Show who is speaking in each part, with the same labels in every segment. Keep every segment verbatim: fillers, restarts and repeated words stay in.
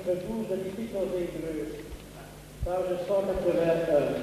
Speaker 1: chapitre douze de l'Épître aux Hébreux, page cent quatre-vingt-un.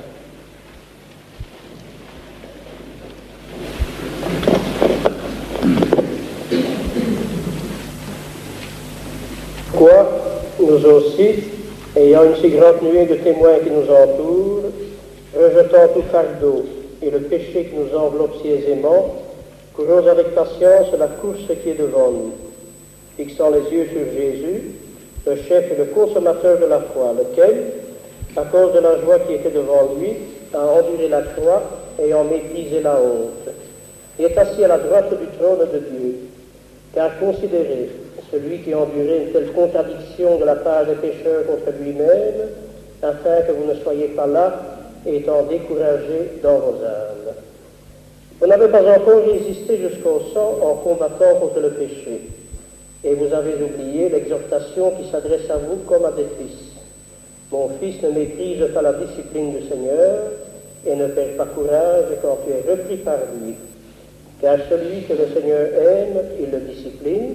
Speaker 1: Quoi, nous aussi, ayant une si grande nuée de témoins qui nous entourent, rejetant tout fardeau et le péché qui nous enveloppe si aisément, courons avec patience la course qui est devant nous, fixant les yeux sur Jésus, le chef et le consommateur de la foi, lequel, à cause de la joie qui était devant lui, a enduré la croix et en méprisé la honte. Il est assis à la droite du trône de Dieu. Car considérez, celui qui a enduré une telle contradiction de la part des pécheurs contre lui-même, afin que vous ne soyez pas là, étant découragés dans vos âmes. Vous n'avez pas encore résisté jusqu'au sang en combattant contre le péché, et vous avez oublié l'exhortation qui s'adresse à vous comme à des fils. Mon fils, ne méprise pas la discipline du Seigneur, et ne perds pas courage quand tu es repris par lui. Car celui que le Seigneur aime, il le discipline,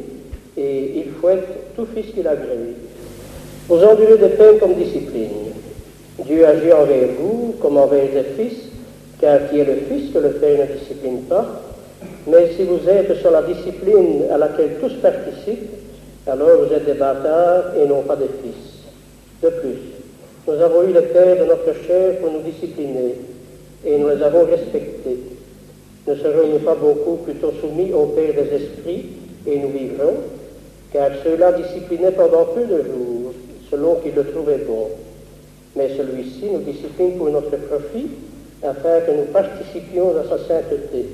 Speaker 1: et il fouette tout fils qu'il agrée. Vous endurez des peines comme discipline. Dieu agit envers vous comme envers des fils, car qui est le fils que le Père ne discipline pas? Mais si vous êtes sur la discipline à laquelle tous participent, alors vous êtes des bâtards et non pas des fils. De plus, nous avons eu les pères de notre chair pour nous discipliner, et nous les avons respectés. Ne serons-nous pas beaucoup plutôt soumis au Père des esprits, et nous vivrons? Car ceux-là disciplinaient pendant peu de jours, selon qu'ils le trouvaient bon. Mais celui-ci nous discipline pour notre profit, afin que nous participions à sa sainteté.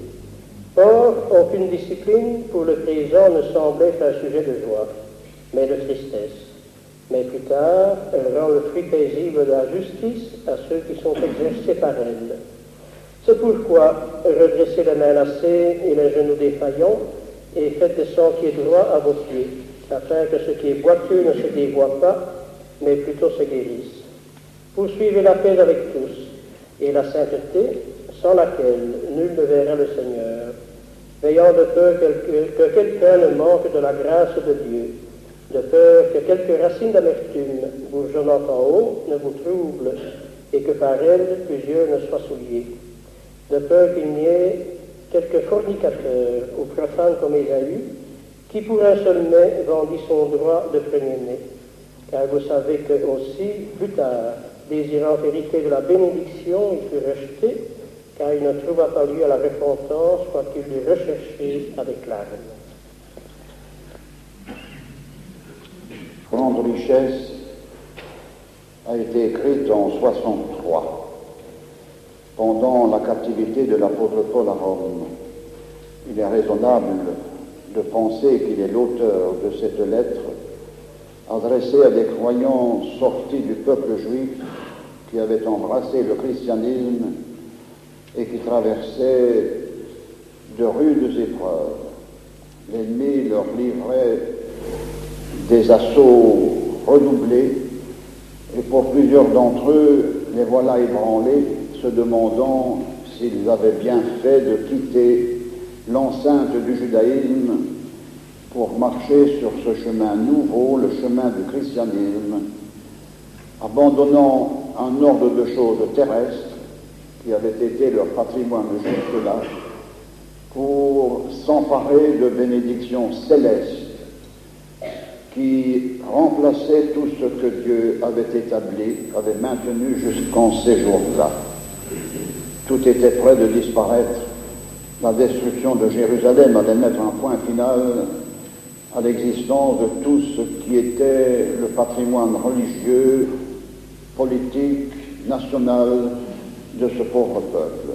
Speaker 1: Or, aucune discipline pour le présent ne semble être un sujet de joie, mais de tristesse. Mais plus tard, elle rend le fruit paisible de la justice à ceux qui sont exercés par elle. C'est pourquoi redressez les mains lacées et les genoux défaillants, et faites des sentiers droits à vos pieds, afin que ce qui est boiteux ne se dévoie pas, mais plutôt se guérisse. Poursuivez la paix avec tous, et la sainteté, sans laquelle nul ne verra le Seigneur, veillant de peur que, que quelqu'un ne manque de la grâce de Dieu, de peur que quelques racines d'amertume, bourgeonnant en haut, ne vous troublent, et que par elles plusieurs ne soient souillés, de peur qu'il n'y ait quelques fornicateurs ou profanes comme Ésaü, qui pour un seul mets vendit son droit de premier-né. Car vous savez que aussi, plus tard, désirant hériter de la bénédiction, il fut rejeté, car il ne trouva pas lieu à la repentance, quoiqu'il l'eût recherché avec larmes.
Speaker 2: Grande richesse a été écrite en soixante-trois, pendant la captivité de l'apôtre Paul à Rome. Il est raisonnable de penser qu'il est l'auteur de cette lettre adressée à des croyants sortis du peuple juif qui avaient embrassé le christianisme et qui traversaient de rudes épreuves. L'ennemi leur livrait des assauts redoublés, et pour plusieurs d'entre eux, les voilà ébranlés, se demandant s'ils avaient bien fait de quitter l'enceinte du judaïsme pour marcher sur ce chemin nouveau, le chemin du christianisme, abandonnant un ordre de choses terrestres qui avait été leur patrimoine jusque-là, pour s'emparer de bénédictions célestes qui remplaçaient tout ce que Dieu avait établi, avait maintenu jusqu'en ces jours-là. Tout était prêt de disparaître. La destruction de Jérusalem allait mettre un point final à l'existence de tout ce qui était le patrimoine religieux, politique, national de ce pauvre peuple.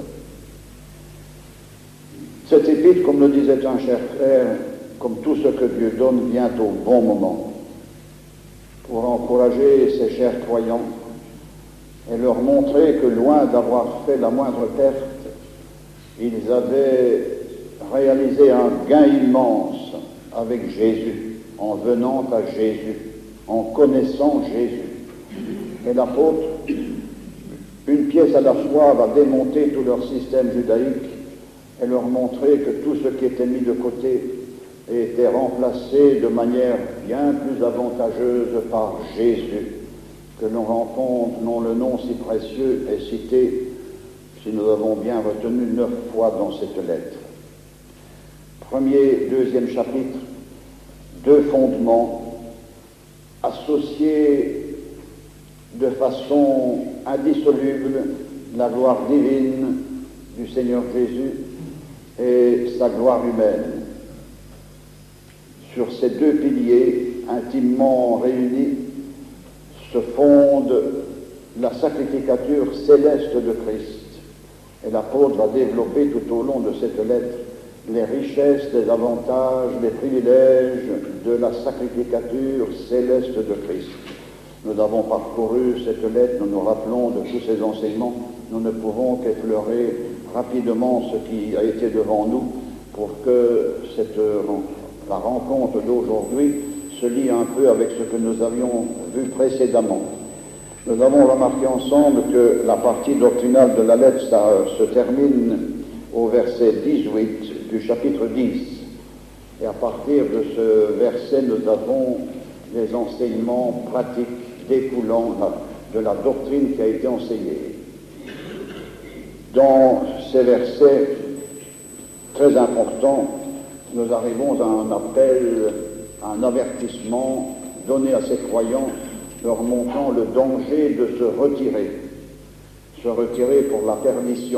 Speaker 2: Cette épître, comme le disait un cher frère, comme tout ce que Dieu donne, vient au bon moment pour encourager ces chers croyants et leur montrer que loin d'avoir fait la moindre perte, ils avaient réalisé un gain immense avec Jésus, en venant à Jésus, en connaissant Jésus. Et l'apôtre, une pièce à la fois, va démonter tout leur système judaïque et leur montrer que tout ce qui était mis de côté était remplacé de manière bien plus avantageuse par Jésus, que l'on rencontre, dont le nom si précieux est cité, si nous avons bien retenu, neuf fois dans cette lettre. Premier, deuxième chapitre, deux fondements associés de façon indissoluble, la gloire divine du Seigneur Jésus et sa gloire humaine. Sur ces deux piliers intimement réunis se fonde la sacrificature céleste de Christ. Et l'apôtre va développer tout au long de cette lettre les richesses, les avantages, les privilèges de la sacrificature céleste de Christ. Nous avons parcouru cette lettre, nous nous rappelons de tous ces enseignements, nous ne pouvons qu'effleurer rapidement ce qui a été devant nous pour que cette, la rencontre d'aujourd'hui se lie un peu avec ce que nous avions vu précédemment. Nous avons remarqué ensemble que la partie doctrinale de la lettre ça, se termine au verset dix-huit du chapitre dix. Et à partir de ce verset, nous avons les enseignements pratiques découlant de la doctrine qui a été enseignée. Dans ces versets très importants, nous arrivons à un appel, à un avertissement donné à ces croyants, leur montrant le danger de se retirer, se retirer pour la perdition,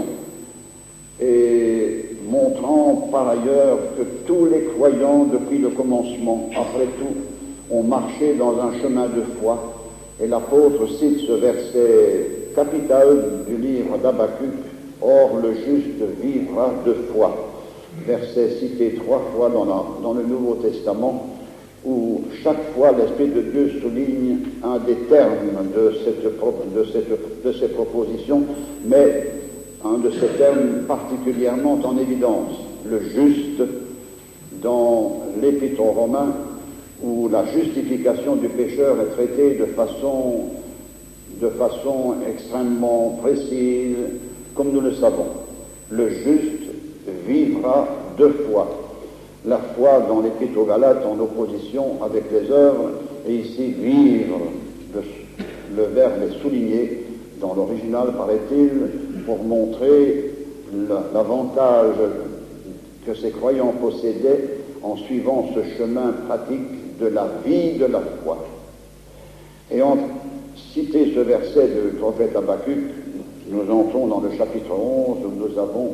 Speaker 2: et montrant par ailleurs que tous les croyants depuis le commencement, après tout, ont marché dans un chemin de foi. Et l'apôtre cite ce verset capital du livre d'Habacuc, « Or le juste vivra de foi », verset cité trois fois dans, la, dans le Nouveau Testament, où chaque fois l'Esprit de Dieu souligne un des termes de, cette, de, cette, de ces propositions, mais un de ces termes particulièrement en évidence, le juste, dans l'Épître aux Romains, où la justification du pécheur est traitée de façon, de façon extrêmement précise, comme nous le savons. Le juste vivra de foi. La foi dans l'Épître aux Galates en opposition avec les œuvres, et ici vivre, le, le verbe est souligné dans l'original, paraît-il, pour montrer l'avantage que ces croyants possédaient en suivant ce chemin pratique de la vie de la foi. Et en citer ce verset du prophète Habacuc, nous entrons dans le chapitre onze où nous avons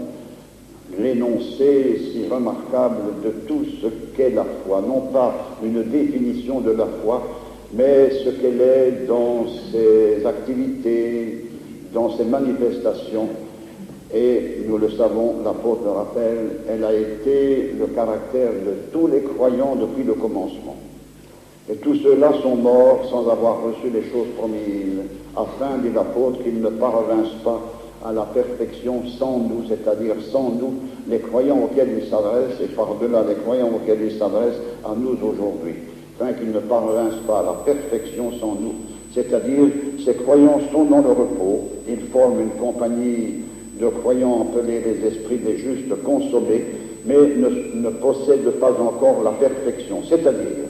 Speaker 2: l'énoncé si remarquable de tout ce qu'est la foi, non pas une définition de la foi, mais ce qu'elle est dans ses activités, dans ses manifestations. Et nous le savons, l'apôtre le rappelle, elle a été le caractère de tous les croyants depuis le commencement. Et tous ceux-là sont morts sans avoir reçu les choses promises, afin, dit l'apôtre, qu'ils ne parvinssent pas à la perfection sans nous, c'est-à-dire sans nous, les croyants auxquels il s'adresse, et par-delà les croyants auxquels il s'adresse, à nous aujourd'hui, afin qu'ils ne parvinssent pas à la perfection sans nous. C'est-à-dire, ces croyants sont dans le repos, ils forment une compagnie de croyants appelés les esprits des justes consolés, mais ne, ne possèdent pas encore la perfection, c'est-à-dire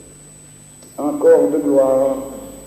Speaker 2: un corps de gloire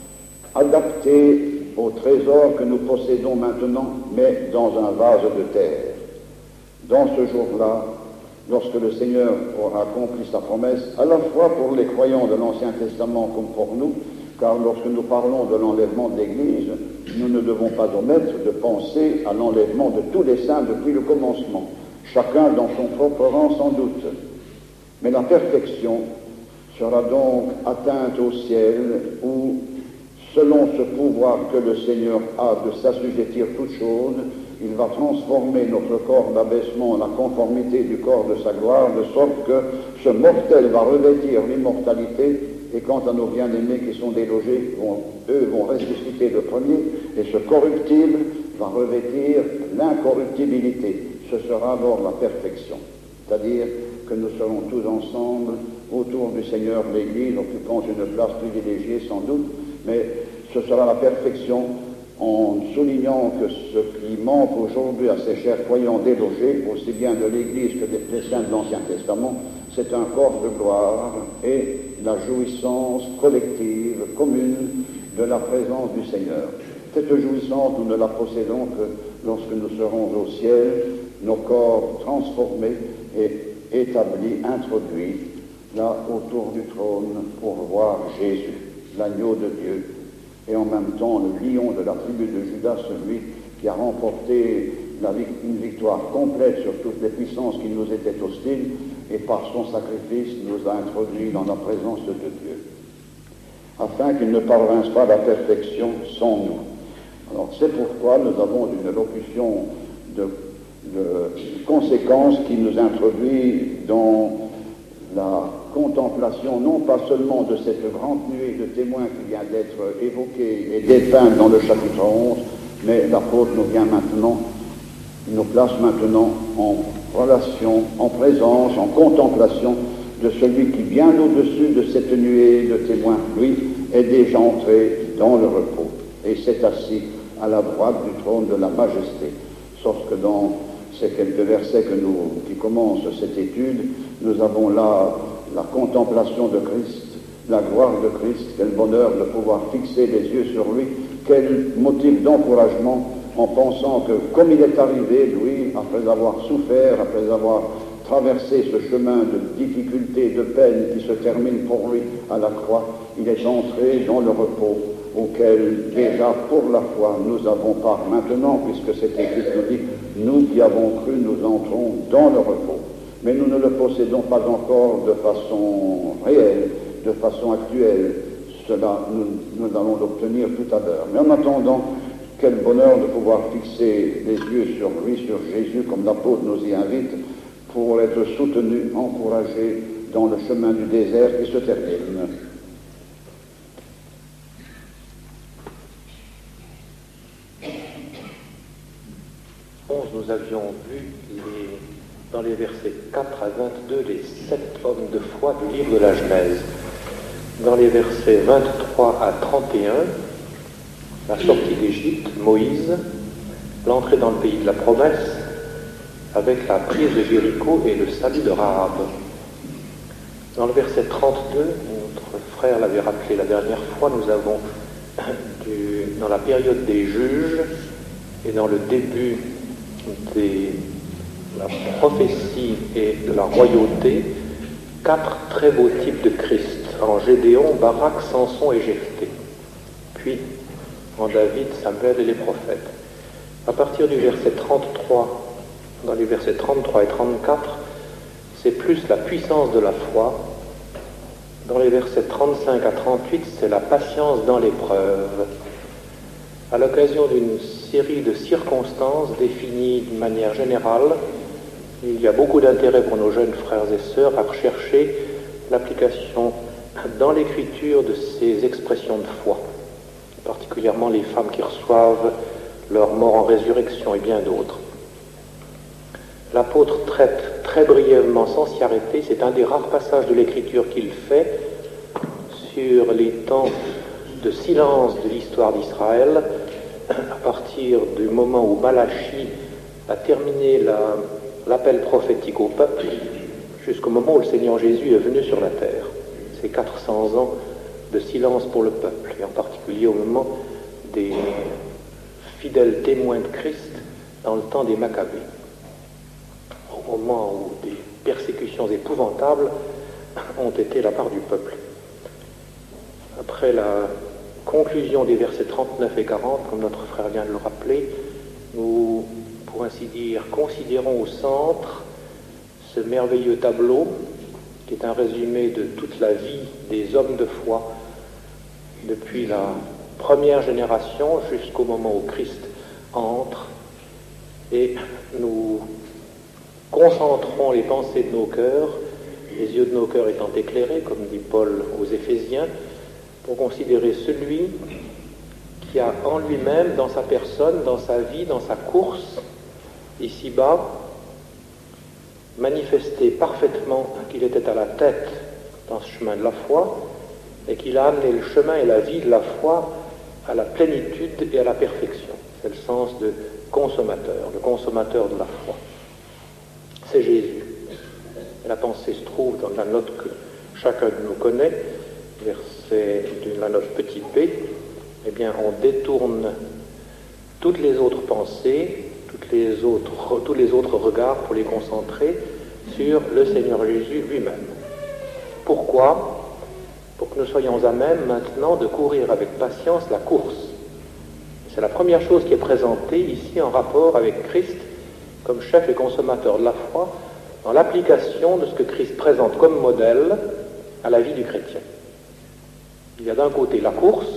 Speaker 2: adapté au trésor que nous possédons maintenant, mais dans un vase de terre. Dans ce jour-là, lorsque le Seigneur aura accompli sa promesse, à la fois pour les croyants de l'Ancien Testament comme pour nous, car lorsque nous parlons de l'enlèvement de l'Église, nous ne devons pas omettre de penser à l'enlèvement de tous les saints depuis le commencement, chacun dans son propre rang sans doute. Mais la perfection sera donc atteinte au ciel où, selon ce pouvoir que le Seigneur a de s'assujettir toutes choses, il va transformer notre corps d'abaissement en la conformité du corps de sa gloire, de sorte que ce mortel va revêtir l'immortalité, et quant à nos bien-aimés qui sont délogés, vont, eux vont ressusciter le premier, et ce corruptible va revêtir l'incorruptibilité. Ce sera alors la perfection. C'est-à-dire que nous serons tous ensemble autour du Seigneur l'Église, occupant une place privilégiée sans doute, mais ce sera la perfection en soulignant que ce qui manque aujourd'hui à ces chers croyants délogés, aussi bien de l'Église que des saints de l'Ancien Testament, c'est un corps de gloire et la jouissance collective, commune de la présence du Seigneur. Cette jouissance, nous ne la possédons que lorsque nous serons au ciel, nos corps transformés et établis, introduits, là autour du trône, pour voir Jésus, l'agneau de Dieu, et en même temps le lion de la tribu de Judas, celui qui a remporté la, une victoire complète sur toutes les puissances qui nous étaient hostiles, et par son sacrifice nous a introduits dans la présence de Dieu, afin qu'il ne parvinsse pas à la perfection sans nous. Alors c'est pourquoi nous avons une locution de, de conséquences qui nous introduit dans la contemplation, non pas seulement de cette grande nuée de témoins qui vient d'être évoquée et dépeinte dans le chapitre onze, mais l'apôtre nous vient maintenant, il nous place maintenant en relation, en présence, en contemplation de celui qui, bien au-dessus de cette nuée de témoins, lui, est déjà entré dans le repos et s'est assis à la droite du trône de la majesté. Sauf que dans ces quelques versets que nous, qui commencent cette étude, nous avons là la contemplation de Christ, la gloire de Christ, quel bonheur de pouvoir fixer les yeux sur lui, quel motif d'encouragement en pensant que comme il est arrivé, lui, après avoir souffert, après avoir traversé ce chemin de difficulté, de peine qui se termine pour lui à la croix, il est entré dans le repos auquel déjà pour la foi nous avons part maintenant, puisque cet écrit nous dit, nous qui avons cru, nous entrons dans le repos. Mais nous ne le possédons pas encore de façon réelle, de façon actuelle. Cela, nous, nous allons l'obtenir tout à l'heure. Mais en attendant, quel bonheur de pouvoir fixer les yeux sur lui, sur Jésus, comme l'apôtre nous y invite, pour être soutenu, encouragé dans le chemin du désert qui se termine.
Speaker 3: Nous avions vu les, dans les versets quatre à vingt-deux les sept hommes de foi du livre de la Genèse. Dans les versets vingt-trois à trente et un, la sortie d'Égypte, Moïse, l'entrée dans le pays de la promesse, avec la prise de Jéricho et le salut de Rahab. Dans le verset trente-deux, notre frère l'avait rappelé la dernière fois, nous avons du, dans la période des juges et dans le début de la prophétie et de la royauté, quatre très beaux types de Christ, en Gédéon, Barak, Samson et Jephthé, puis en David, Samuel et les prophètes. À partir du verset trente-trois, dans les versets trente-trois et trente-quatre, c'est plus la puissance de la foi. Dans les versets trente-cinq à trente-huit, c'est la patience dans l'épreuve. À l'occasion d'une série de circonstances définies d'une manière générale, il y a beaucoup d'intérêt pour nos jeunes frères et sœurs à rechercher l'application dans l'écriture de ces expressions de foi, particulièrement les femmes qui reçoivent leur mort en résurrection et bien d'autres. L'apôtre traite très brièvement, sans s'y arrêter, c'est un des rares passages de l'écriture qu'il fait sur les temps de silence de l'histoire d'Israël, à partir du moment où Malachie a terminé la, l'appel prophétique au peuple, jusqu'au moment où le Seigneur Jésus est venu sur la terre. C'est quatre cents ans de silence pour le peuple, et en particulier au moment des fidèles témoins de Christ dans le temps des Maccabées, au moment où des persécutions épouvantables ont été la part du peuple. Après la conclusion des versets trente-neuf et quarante, comme notre frère vient de le rappeler, nous, pour ainsi dire, considérons au centre ce merveilleux tableau qui est un résumé de toute la vie des hommes de foi depuis la première génération jusqu'au moment où Christ entre, et nous concentrons les pensées de nos cœurs, les yeux de nos cœurs étant éclairés, comme dit Paul aux Éphésiens, pour considérer celui qui a en lui-même, dans sa personne, dans sa vie, dans sa course, ici-bas, manifesté parfaitement qu'il était à la tête dans ce chemin de la foi et qu'il a amené le chemin et la vie de la foi à la plénitude et à la perfection. C'est le sens de consommateur, le consommateur de la foi. C'est Jésus. La pensée se trouve dans la note que chacun de nous connaît, verset de la note petit p. Eh bien, on détourne toutes les autres pensées, toutes les autres, tous les autres regards pour les concentrer sur le Seigneur Jésus lui-même. Pourquoi ? Pour que nous soyons à même maintenant de courir avec patience la course. C'est la première chose qui est présentée ici en rapport avec Christ comme chef et consommateur de la foi, dans l'application de ce que Christ présente comme modèle à la vie du chrétien. Il y a d'un côté la course,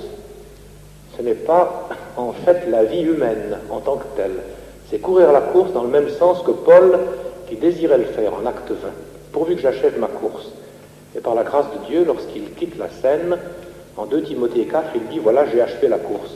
Speaker 3: ce n'est pas en fait la vie humaine en tant que telle, c'est courir la course dans le même sens que Paul qui désirait le faire en acte vingt, pourvu que j'achève ma course. Et par la grâce de Dieu, lorsqu'il quitte la scène, en deux Timothée quatre, il dit, voilà, j'ai achevé la course.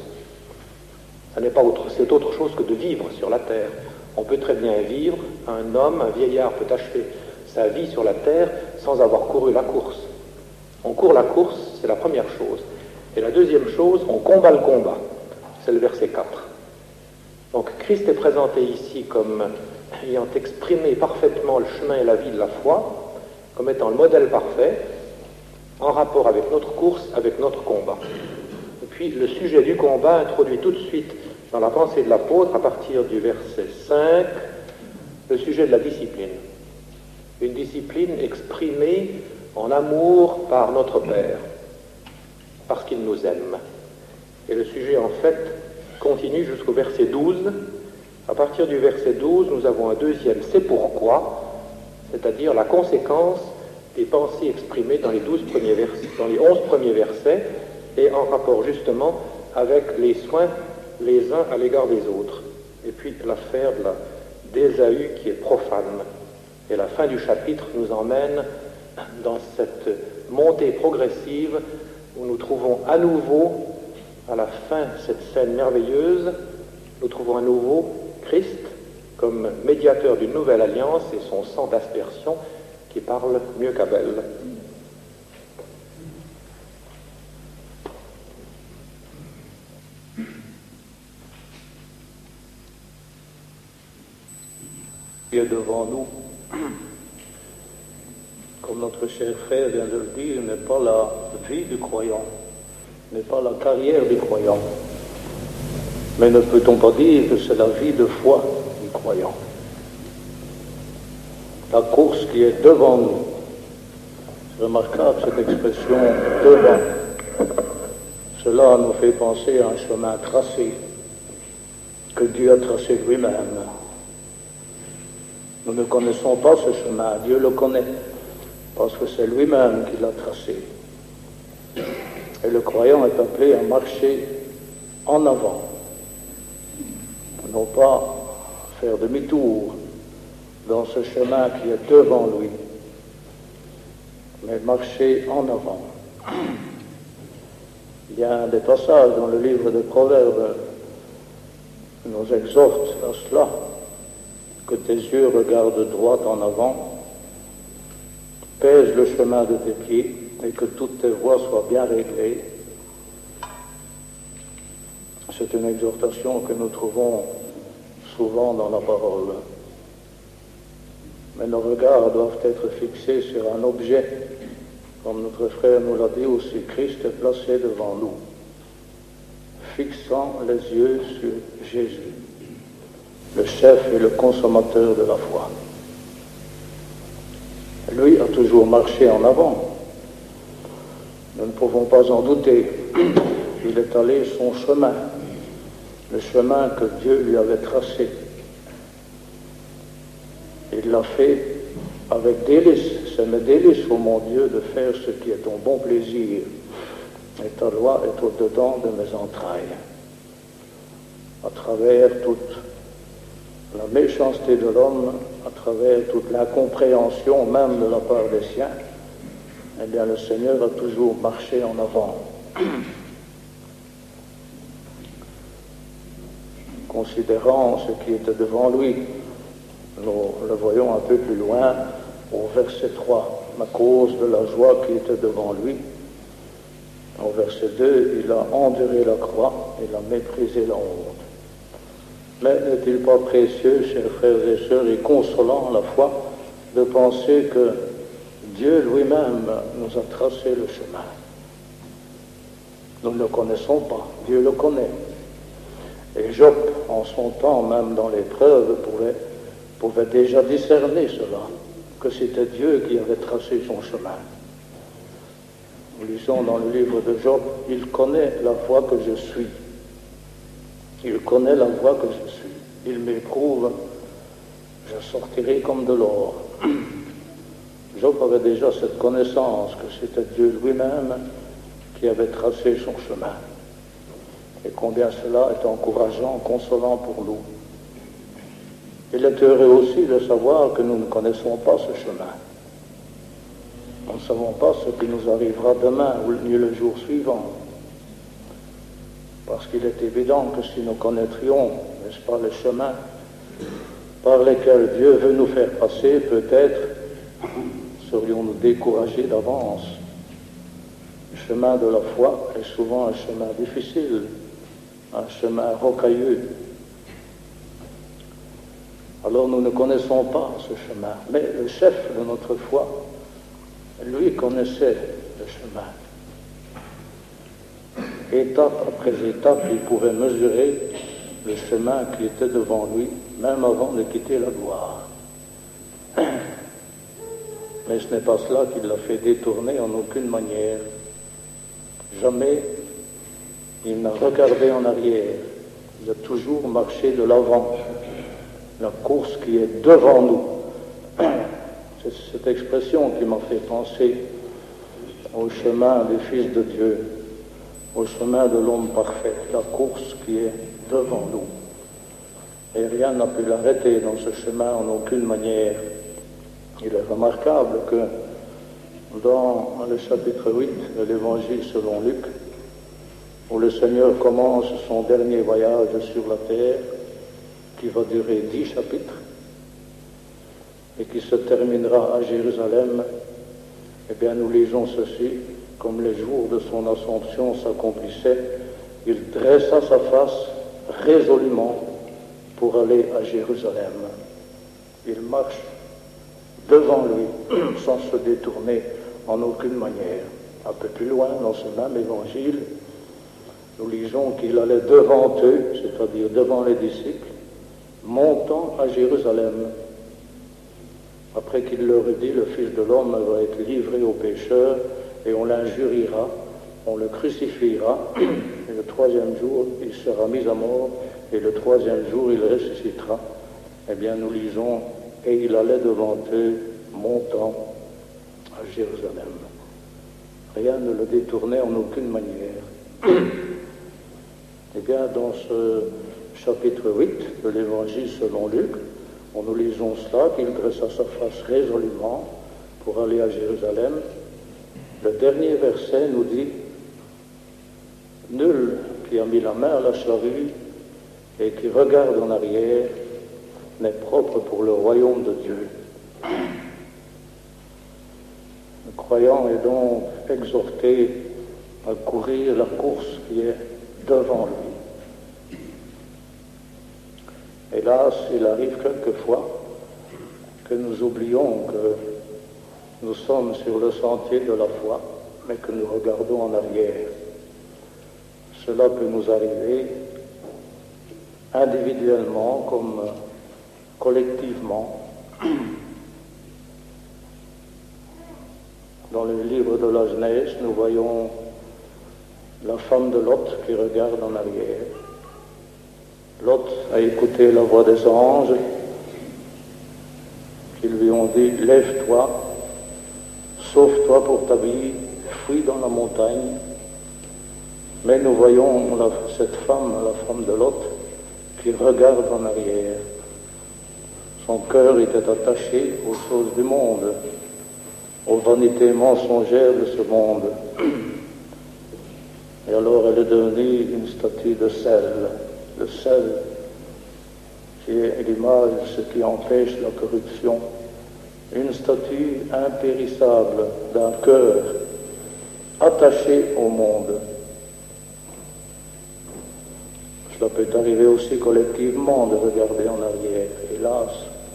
Speaker 3: Ce n'est pas autre, c'est autre chose que de vivre sur la terre. On peut très bien vivre, un homme, un vieillard peut achever sa vie sur la terre sans avoir couru la course. On court la course, c'est la première chose. Et la deuxième chose, on combat le combat. C'est le verset quatre. Donc Christ est présenté ici comme ayant exprimé parfaitement le chemin et la vie de la foi, comme étant le modèle parfait, en rapport avec notre course, avec notre combat. Et puis le sujet du combat introduit tout de suite dans la pensée de l'apôtre, à partir du verset cinq, le sujet de la discipline. Une discipline exprimée en amour par notre Père, parce qu'il nous aime. Et le sujet, en fait, continue jusqu'au verset douze. À partir du verset douze, nous avons un deuxième « c'est pourquoi », c'est-à-dire la conséquence des pensées exprimées dans les douze premiers versets, dans les onze premiers versets, et en rapport justement avec les soins les uns à l'égard des autres. Et puis l'affaire de la d'Ésaü qui est profane. Et la fin du chapitre nous emmène dans cette montée progressive où nous trouvons à nouveau, à la fin de cette scène merveilleuse, nous trouvons à nouveau Christ comme médiateur d'une nouvelle alliance et son sang d'aspersion qui parle mieux qu'Abel.
Speaker 4: Devant nous, comme notre cher frère vient de le dire, n'est pas la vie du croyant, n'est pas la carrière du croyant, mais ne peut-on pas dire que c'est la vie de foi du croyant, la course qui est devant nous. C'est remarquable cette expression devant. Cela nous fait penser à un chemin tracé que Dieu a tracé lui-même. Nous ne connaissons pas ce chemin, Dieu le connaît, parce que c'est lui-même qui l'a tracé. Et le croyant est appelé à marcher en avant, non pas faire demi-tour dans ce chemin qui est devant lui, mais marcher en avant. Il y a des passages dans le livre des Proverbes qui nous exhortent à cela. Que tes yeux regardent droit en avant, pèse le chemin de tes pieds et que toutes tes voies soient bien réglées. C'est une exhortation que nous trouvons souvent dans la parole. Mais nos regards doivent être fixés sur un objet, comme notre frère nous l'a dit aussi, Christ est placé devant nous, fixant les yeux sur Jésus, le chef et le consommateur de la foi. Lui a toujours marché en avant. Nous ne pouvons pas en douter. Il est allé son chemin, le chemin que Dieu lui avait tracé. Il l'a fait avec délice. C'est mes délices, ô mon Dieu, de faire ce qui est ton bon plaisir. Et ta loi est au-dedans de mes entrailles. À travers toute la méchanceté de l'homme, à travers toute l'incompréhension même de la part des siens, eh bien le Seigneur a toujours marché en avant. Considérant ce qui était devant lui, nous le voyons un peu plus loin au verset trois, à cause de la joie qui était devant lui. Au verset deux, il a enduré la croix, il a méprisé la honte. Mais n'est-il pas précieux, chers frères et sœurs, et consolant à la fois, de penser que Dieu lui-même nous a tracé le chemin. Nous ne le connaissons pas, Dieu le connaît. Et Job, en son temps, même dans l'épreuve, pouvait, pouvait déjà discerner cela, que c'était Dieu qui avait tracé son chemin. Nous lisons dans le livre de Job, il connaît la voie que je suis. Il connaît la voie que je suis. Il m'éprouve, je sortirai comme de l'or. Job avait déjà cette connaissance que c'était Dieu lui-même qui avait tracé son chemin. Et combien cela est encourageant, consolant pour nous. Il est heureux aussi de savoir que nous ne connaissons pas ce chemin. Nous ne savons pas ce qui nous arrivera demain ou ni le jour suivant. Parce qu'il est évident que si nous connaîtrions, n'est-ce pas, le chemin par lesquels Dieu veut nous faire passer, peut-être serions-nous découragés d'avance. Le chemin de la foi est souvent un chemin difficile, un chemin rocailleux. Alors nous ne connaissons pas ce chemin, mais le chef de notre foi, lui connaissait le chemin. Étape après étape, il pouvait mesurer le chemin qui était devant lui, même avant de quitter la gloire. Mais ce n'est pas cela qui l'a fait détourner en aucune manière. Jamais il n'a regardé en arrière. Il a toujours marché de l'avant. La course qui est devant nous. C'est cette expression qui m'a fait penser au chemin du Fils de Dieu, au chemin de l'homme parfait, la course qui est devant nous. Et rien n'a pu l'arrêter dans ce chemin en aucune manière. Il est remarquable que dans le chapitre huit de l'Évangile selon Luc, où le Seigneur commence son dernier voyage sur la terre, qui va durer dix chapitres, et qui se terminera à Jérusalem, eh bien nous lisons ceci, comme les jours de son assomption s'accomplissaient, il dressa sa face résolument pour aller à Jérusalem. Il marche devant lui, sans se détourner en aucune manière. Un peu plus loin, dans ce même évangile, nous lisons qu'il allait devant eux, c'est-à-dire devant les disciples, montant à Jérusalem. Après qu'il leur eut dit, le Fils de l'homme va être livré aux pécheurs, et on l'injuriera, on le crucifiera, et le troisième jour, il sera mis à mort, et le troisième jour, il ressuscitera. Eh bien, nous lisons, et il allait devant eux, montant à Jérusalem. Rien ne le détournait en aucune manière. Eh bien, dans ce chapitre huit de l'Évangile selon Luc, on nous lisons cela, qu'il dressa sa face résolument pour aller à Jérusalem. Le dernier verset nous dit « Nul qui a mis la main à la charrue et qui regarde en arrière n'est propre pour le royaume de Dieu. » Le croyant est donc exhorté à courir la course qui est devant lui. Hélas, il arrive quelquefois que nous oublions que nous sommes sur le sentier de la foi, mais que nous regardons en arrière. Cela peut nous arriver individuellement comme collectivement. Dans le livre de la Genèse, nous voyons la femme de Lot qui regarde en arrière. Lot a écouté la voix des anges qui lui ont dit « Lève-toi, sauve-toi pour ta vie, fuis dans la montagne. » Mais nous voyons la, cette femme, la femme de Lot, qui regarde en arrière. Son cœur était attaché aux choses du monde, aux vanités mensongères de ce monde. Et alors elle est devenue une statue de sel, le sel qui est l'image de ce qui empêche la corruption, une statue impérissable d'un cœur attaché au monde. Cela peut arriver aussi collectivement de regarder en arrière, hélas.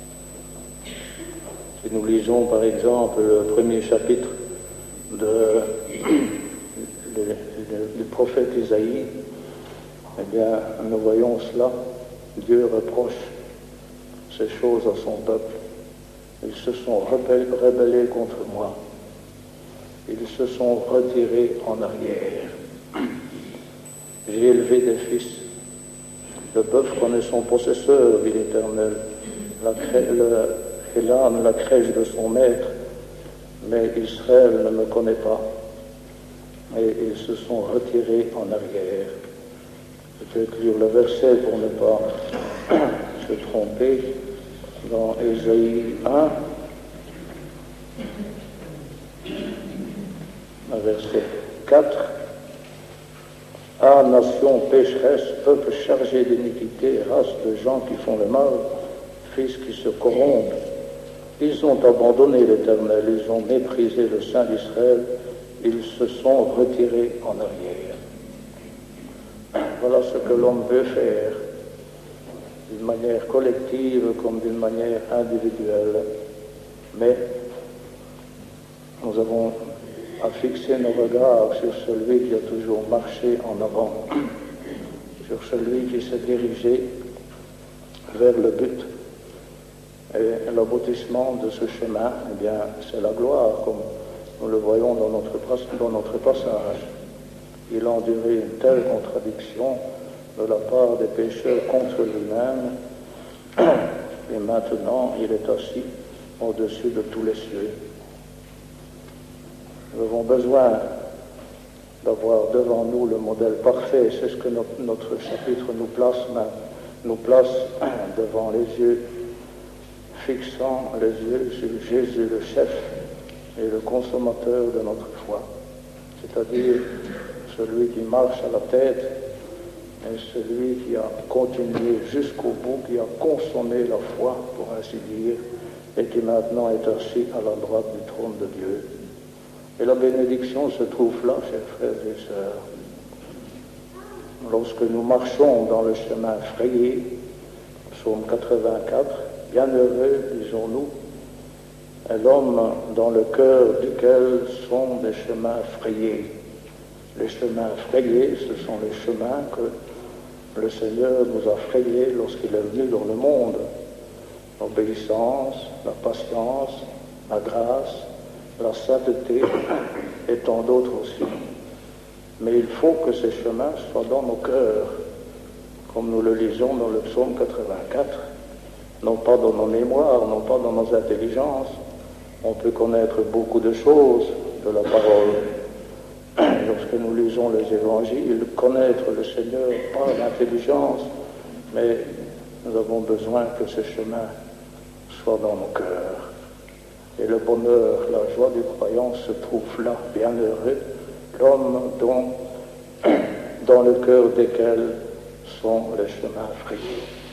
Speaker 4: Si nous lisons par exemple le premier chapitre de, de, de, du prophète Isaïe, eh bien nous voyons cela, Dieu reproche ces choses à son peuple. Ils se sont rebellés contre moi. Ils se sont retirés en arrière. J'ai élevé des fils. Le bœuf connaît son possesseur, dit l'Éternel, la crè- le, et l'âne la crèche de son maître, mais Israël ne me connaît pas. Et ils se sont retirés en arrière. Je vais écrire le verset pour ne pas se tromper. Dans Ésaïe un, verset quatre. Ah, nation pécheresse, peuple chargé d'iniquité, race de gens qui font le mal, fils qui se corrompent. Ils ont abandonné l'Éternel, ils ont méprisé le Saint d'Israël, ils se sont retirés en arrière. Voilà ce que l'homme veut faire, d'une manière collective comme d'une manière individuelle. Mais nous avons à fixer nos regards sur celui qui a toujours marché en avant, sur celui qui s'est dirigé vers le but. Et l'aboutissement de ce chemin, eh bien, c'est la gloire, comme nous le voyons dans notre, dans notre passage. Il a enduré une telle contradiction de la part des pécheurs contre lui-même, et maintenant il est assis au-dessus de tous les cieux. Nous avons besoin d'avoir devant nous le modèle parfait. C'est ce que notre, notre chapitre nous place, nous place devant les yeux, fixant les yeux sur Jésus, le chef et le consommateur de notre foi, c'est-à-dire celui qui marche à la tête et celui qui a continué jusqu'au bout, qui a consommé la foi, pour ainsi dire, et qui maintenant est assis à la droite du trône de Dieu. Et la bénédiction se trouve là, chers frères et sœurs. Lorsque nous marchons dans le chemin frayé, psaume quatre-vingt-quatre, bienheureux, disons-nous, est l'homme dans le cœur duquel sont des chemins frayés. Les chemins frayés, ce sont les chemins que le Seigneur nous a frayés lorsqu'il est venu dans le monde. L'obéissance, la patience, la grâce, la sainteté et tant d'autres aussi. Mais il faut que ces chemins soient dans nos cœurs, comme nous le lisons dans le psaume quatre-vingt-quatre, non pas dans nos mémoires, non pas dans nos intelligences. On peut connaître beaucoup de choses de la parole. Lorsque nous lisons les évangiles, connaître le Seigneur par l'intelligence, mais nous avons besoin que ce chemin soit dans nos cœurs. Et le bonheur, la joie du croyant se trouve là, bienheureux, l'homme dont, dans le cœur desquels sont les chemins frayés.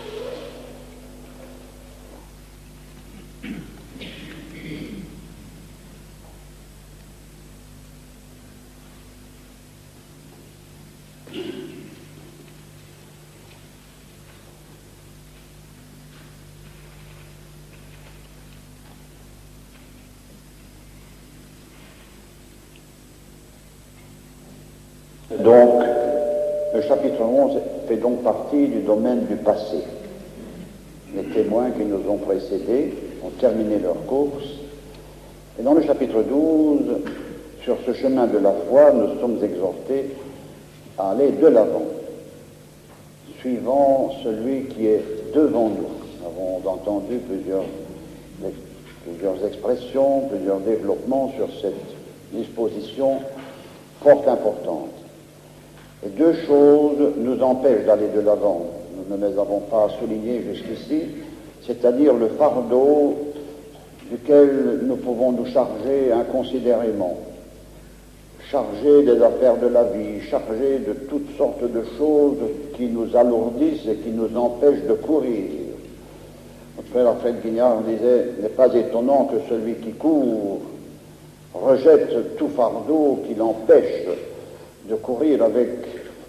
Speaker 2: Donc, le chapitre onze fait donc partie du domaine du passé. Les témoins qui nous ont précédés ont terminé leur course. Et dans le chapitre douze, sur ce chemin de la foi, nous sommes exhortés à aller de l'avant, suivant celui qui est devant nous. Nous avons entendu plusieurs, plusieurs expressions, plusieurs développements sur cette disposition fort importante. Et deux choses nous empêchent d'aller de l'avant. Nous ne les avons pas soulignées jusqu'ici, c'est-à-dire le fardeau duquel nous pouvons nous charger inconsidérément, charger des affaires de la vie, charger de toutes sortes de choses qui nous alourdissent et qui nous empêchent de courir. Notre frère Alfred Guignard disait « N'est pas étonnant que celui qui court rejette tout fardeau qui l'empêche de courir avec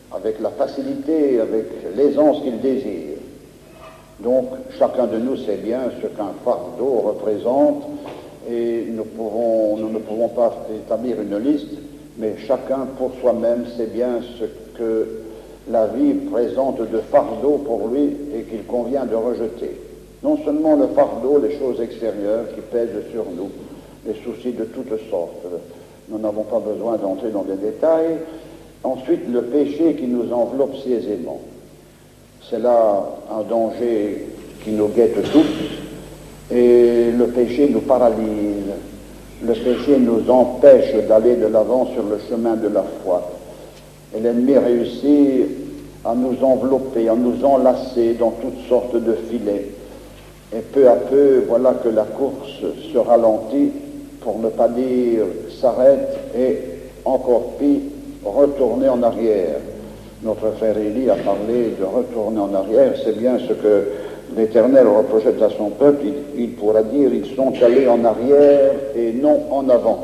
Speaker 2: avec la facilité, avec l'aisance qu'il désire. Donc, chacun de nous sait bien ce qu'un fardeau représente, et nous, pouvons, nous ne pouvons pas établir une liste, mais chacun pour soi-même sait bien ce que la vie présente de fardeau pour lui et qu'il convient de rejeter. Non seulement le fardeau, les choses extérieures qui pèsent sur nous, les soucis de toutes sortes. Nous n'avons pas besoin d'entrer dans des détails. Ensuite, le péché qui nous enveloppe si aisément. C'est là un danger qui nous guette tous, et le péché nous paralyse. Le péché nous empêche d'aller de l'avant sur le chemin de la foi. Et l'ennemi réussit à nous envelopper, à nous enlacer dans toutes sortes de filets. Et peu à peu, voilà que la course se ralentit, pour ne pas dire s'arrête, et encore pire, retourner en arrière. Notre frère Élie a parlé de retourner en arrière. C'est bien ce que l'Éternel reprochait à son peuple. Il, il pourra dire, ils sont allés en arrière et non en avant.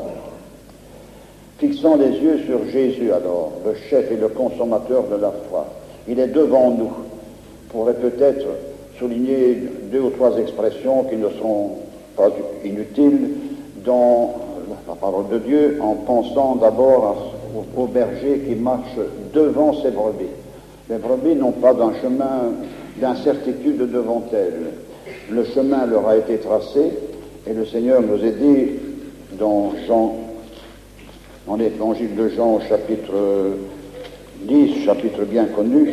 Speaker 2: Fixons les yeux sur Jésus alors, le chef et le consommateur de la foi. Il est devant nous. On pourrait peut-être souligner deux ou trois expressions qui ne seront pas inutiles dans la parole de Dieu, en pensant d'abord au, au berger qui marche devant ses brebis. Les brebis n'ont pas d'un chemin d'incertitude devant elles. Le chemin leur a été tracé, et le Seigneur nous a dit dans Jean, dans l'évangile de Jean, chapitre dix, chapitre bien connu,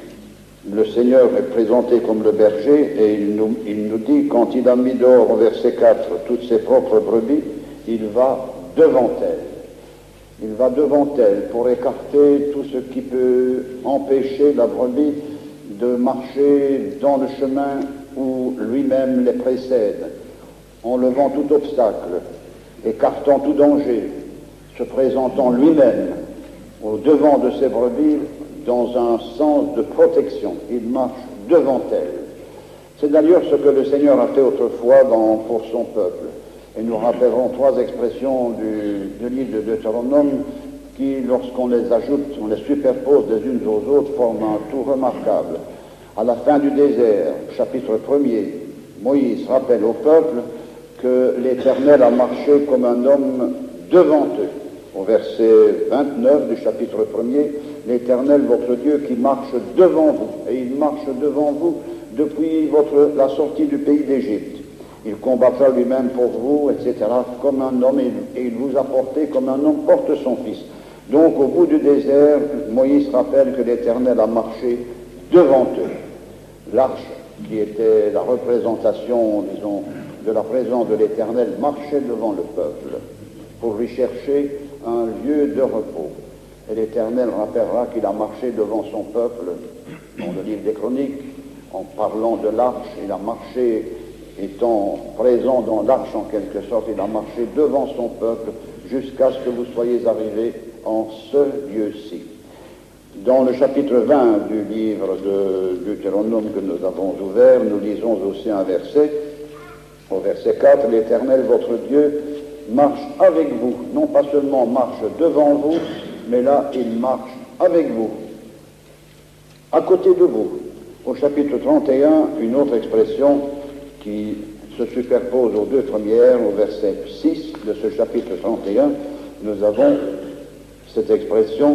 Speaker 2: le Seigneur est présenté comme le berger, et il nous, il nous dit, quand il a mis dehors au verset quatre toutes ses propres brebis, il va devant elles. Il va devant elles pour écarter tout ce qui peut empêcher la brebis de marcher dans le chemin où lui-même les précède, en levant tout obstacle, écartant tout danger, se présentant lui-même au devant de ses brebis dans un sens de protection. Il marche devant elles. C'est d'ailleurs ce que le Seigneur a fait autrefois dans, pour son peuple. Et nous rappellerons trois expressions du, du livre de Deutéronome qui, lorsqu'on les ajoute, on les superpose les unes aux autres, forment un tout remarquable. À la fin du désert, chapitre premier, Moïse rappelle au peuple que l'Éternel a marché comme un homme devant eux. Au verset vingt-neuf du chapitre premier, l'Éternel, votre Dieu, qui marche devant vous, et il marche devant vous depuis votre, la sortie du pays d'Égypte. Il combattra lui-même pour vous, et cetera, comme un homme, et il vous a porté comme un homme porte son fils. Donc, au bout du désert, Moïse rappelle que l'Éternel a marché devant eux. L'arche, qui était la représentation, disons, de la présence de l'Éternel, marchait devant le peuple pour lui chercher un lieu de repos. Et l'Éternel rappellera qu'il a marché devant son peuple, dans le livre des Chroniques, en parlant de l'arche. Il a marché, étant présent dans l'arche en quelque sorte, il a marché devant son peuple jusqu'à ce que vous soyez arrivés en ce lieu-ci. Dans le chapitre vingt du livre de Deutéronome que nous avons ouvert, nous lisons aussi un verset, au verset quatre, l'Éternel, votre Dieu, marche avec vous, non pas seulement marche devant vous, mais là, il marche avec vous, à côté de vous. Au chapitre trente et un, une autre expression qui se superpose aux deux premières, au verset six de ce chapitre trente et un, nous avons cette expression,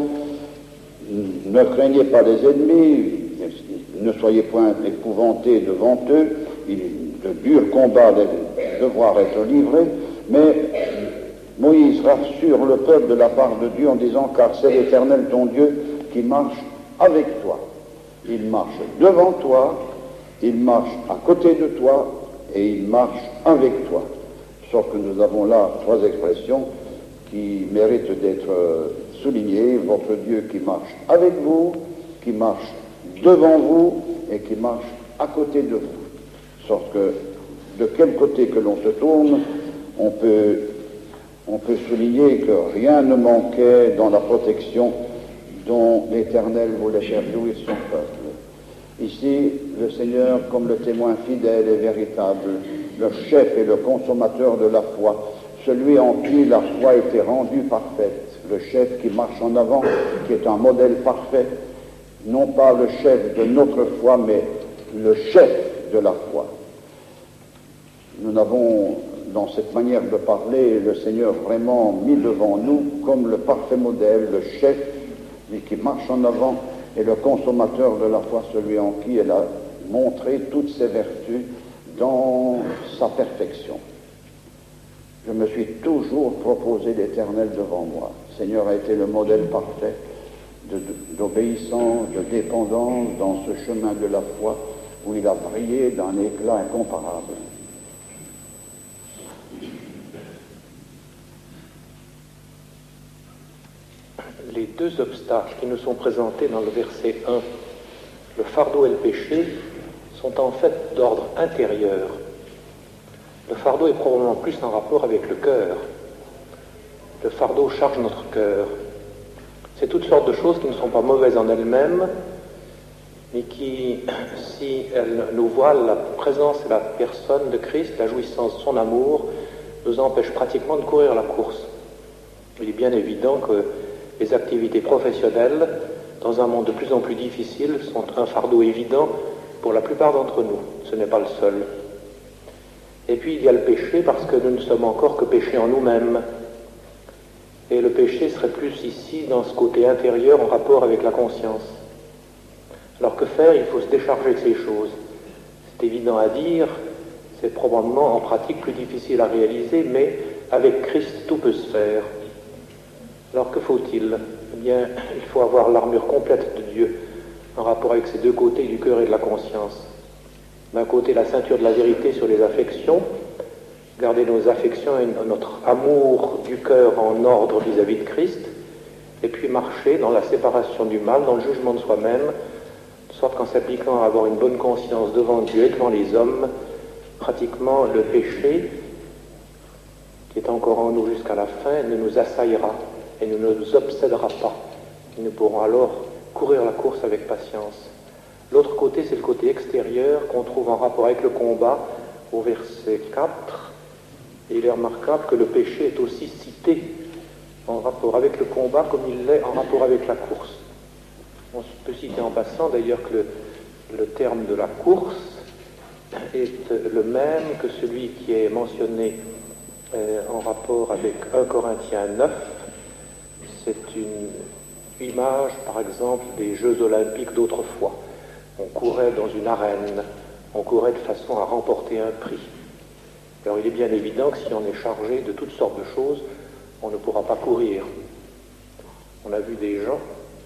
Speaker 2: ne craignez pas les ennemis, ne soyez point épouvantés devant eux, de durs combats devoir être livrés, mais Moïse rassure le peuple de la part de Dieu en disant, car c'est l'Éternel ton Dieu qui marche avec toi. Il marche devant toi, il marche à côté de toi, et il marche avec toi. Sauf que nous avons là trois expressions qui méritent d'être soulignées. Votre Dieu qui marche avec vous, qui marche devant vous, et qui marche à côté de vous. Sauf que de quel côté que l'on se tourne, on peut, on peut souligner que rien ne manquait dans la protection dont l'Éternel voulait faire jouir son peuple. Ici, le Seigneur, comme le témoin fidèle et véritable, le chef et le consommateur de la foi, celui en qui la foi était rendue parfaite, le chef qui marche en avant, qui est un modèle parfait, non pas le chef de notre foi, mais le chef de la foi. Nous avons, dans cette manière de parler, le Seigneur vraiment mis devant nous comme le parfait modèle, le chef, lui qui marche en avant, et le consommateur de la foi, celui en qui elle a montré toutes ses vertus dans sa perfection. Je me suis toujours proposé l'Éternel devant moi. Le Seigneur a été le modèle parfait de, de, d'obéissance, de dépendance dans ce chemin de la foi où il a brillé d'un éclat incomparable.
Speaker 3: Les deux obstacles qui nous sont présentés dans le verset un, le fardeau et le péché, sont en fait d'ordre intérieur. Le fardeau est probablement plus en rapport avec le cœur. Le fardeau charge notre cœur. C'est toutes sortes de choses qui ne sont pas mauvaises en elles-mêmes, mais qui, si elles nous voilent la présence et la personne de Christ, la jouissance de son amour, nous empêchent pratiquement de courir la course. Il est bien évident que les activités professionnelles, dans un monde de plus en plus difficile, sont un fardeau évident pour la plupart d'entre nous. Ce n'est pas le seul. Et puis il y a le péché, parce que nous ne sommes encore que péchés en nous-mêmes. Et le péché serait plus ici, dans ce côté intérieur, en rapport avec la conscience. Alors que faire? Il faut se décharger de ces choses. C'est évident à dire, c'est probablement en pratique plus difficile à réaliser, mais avec Christ, tout peut se faire. Alors que faut-il? Eh bien, il faut avoir l'armure complète de Dieu, en rapport avec ces deux côtés du cœur et de la conscience. D'un côté, la ceinture de la vérité sur les affections, garder nos affections et notre amour du cœur en ordre vis-à-vis de Christ, et puis marcher dans la séparation du mal, dans le jugement de soi-même, de sorte qu'en s'appliquant à avoir une bonne conscience devant Dieu et devant les hommes, pratiquement le péché, qui est encore en nous jusqu'à la fin, ne nous assaillera et ne nous obsédera pas. Et nous pourrons alors courir la course avec patience. L'autre côté, c'est le côté extérieur qu'on trouve en rapport avec le combat au verset quatre. Et il est remarquable que le péché est aussi cité en rapport avec le combat comme il l'est en rapport avec la course. On peut citer en passant d'ailleurs que le, le terme de la course est le même que celui qui est mentionné euh, en rapport avec un Corinthiens neuf. C'est une image, par exemple, des Jeux olympiques d'autrefois. On courait dans une arène, on courait de façon à remporter un prix. Alors il est bien évident que si on est chargé de toutes sortes de choses, on ne pourra pas courir. On a vu des gens,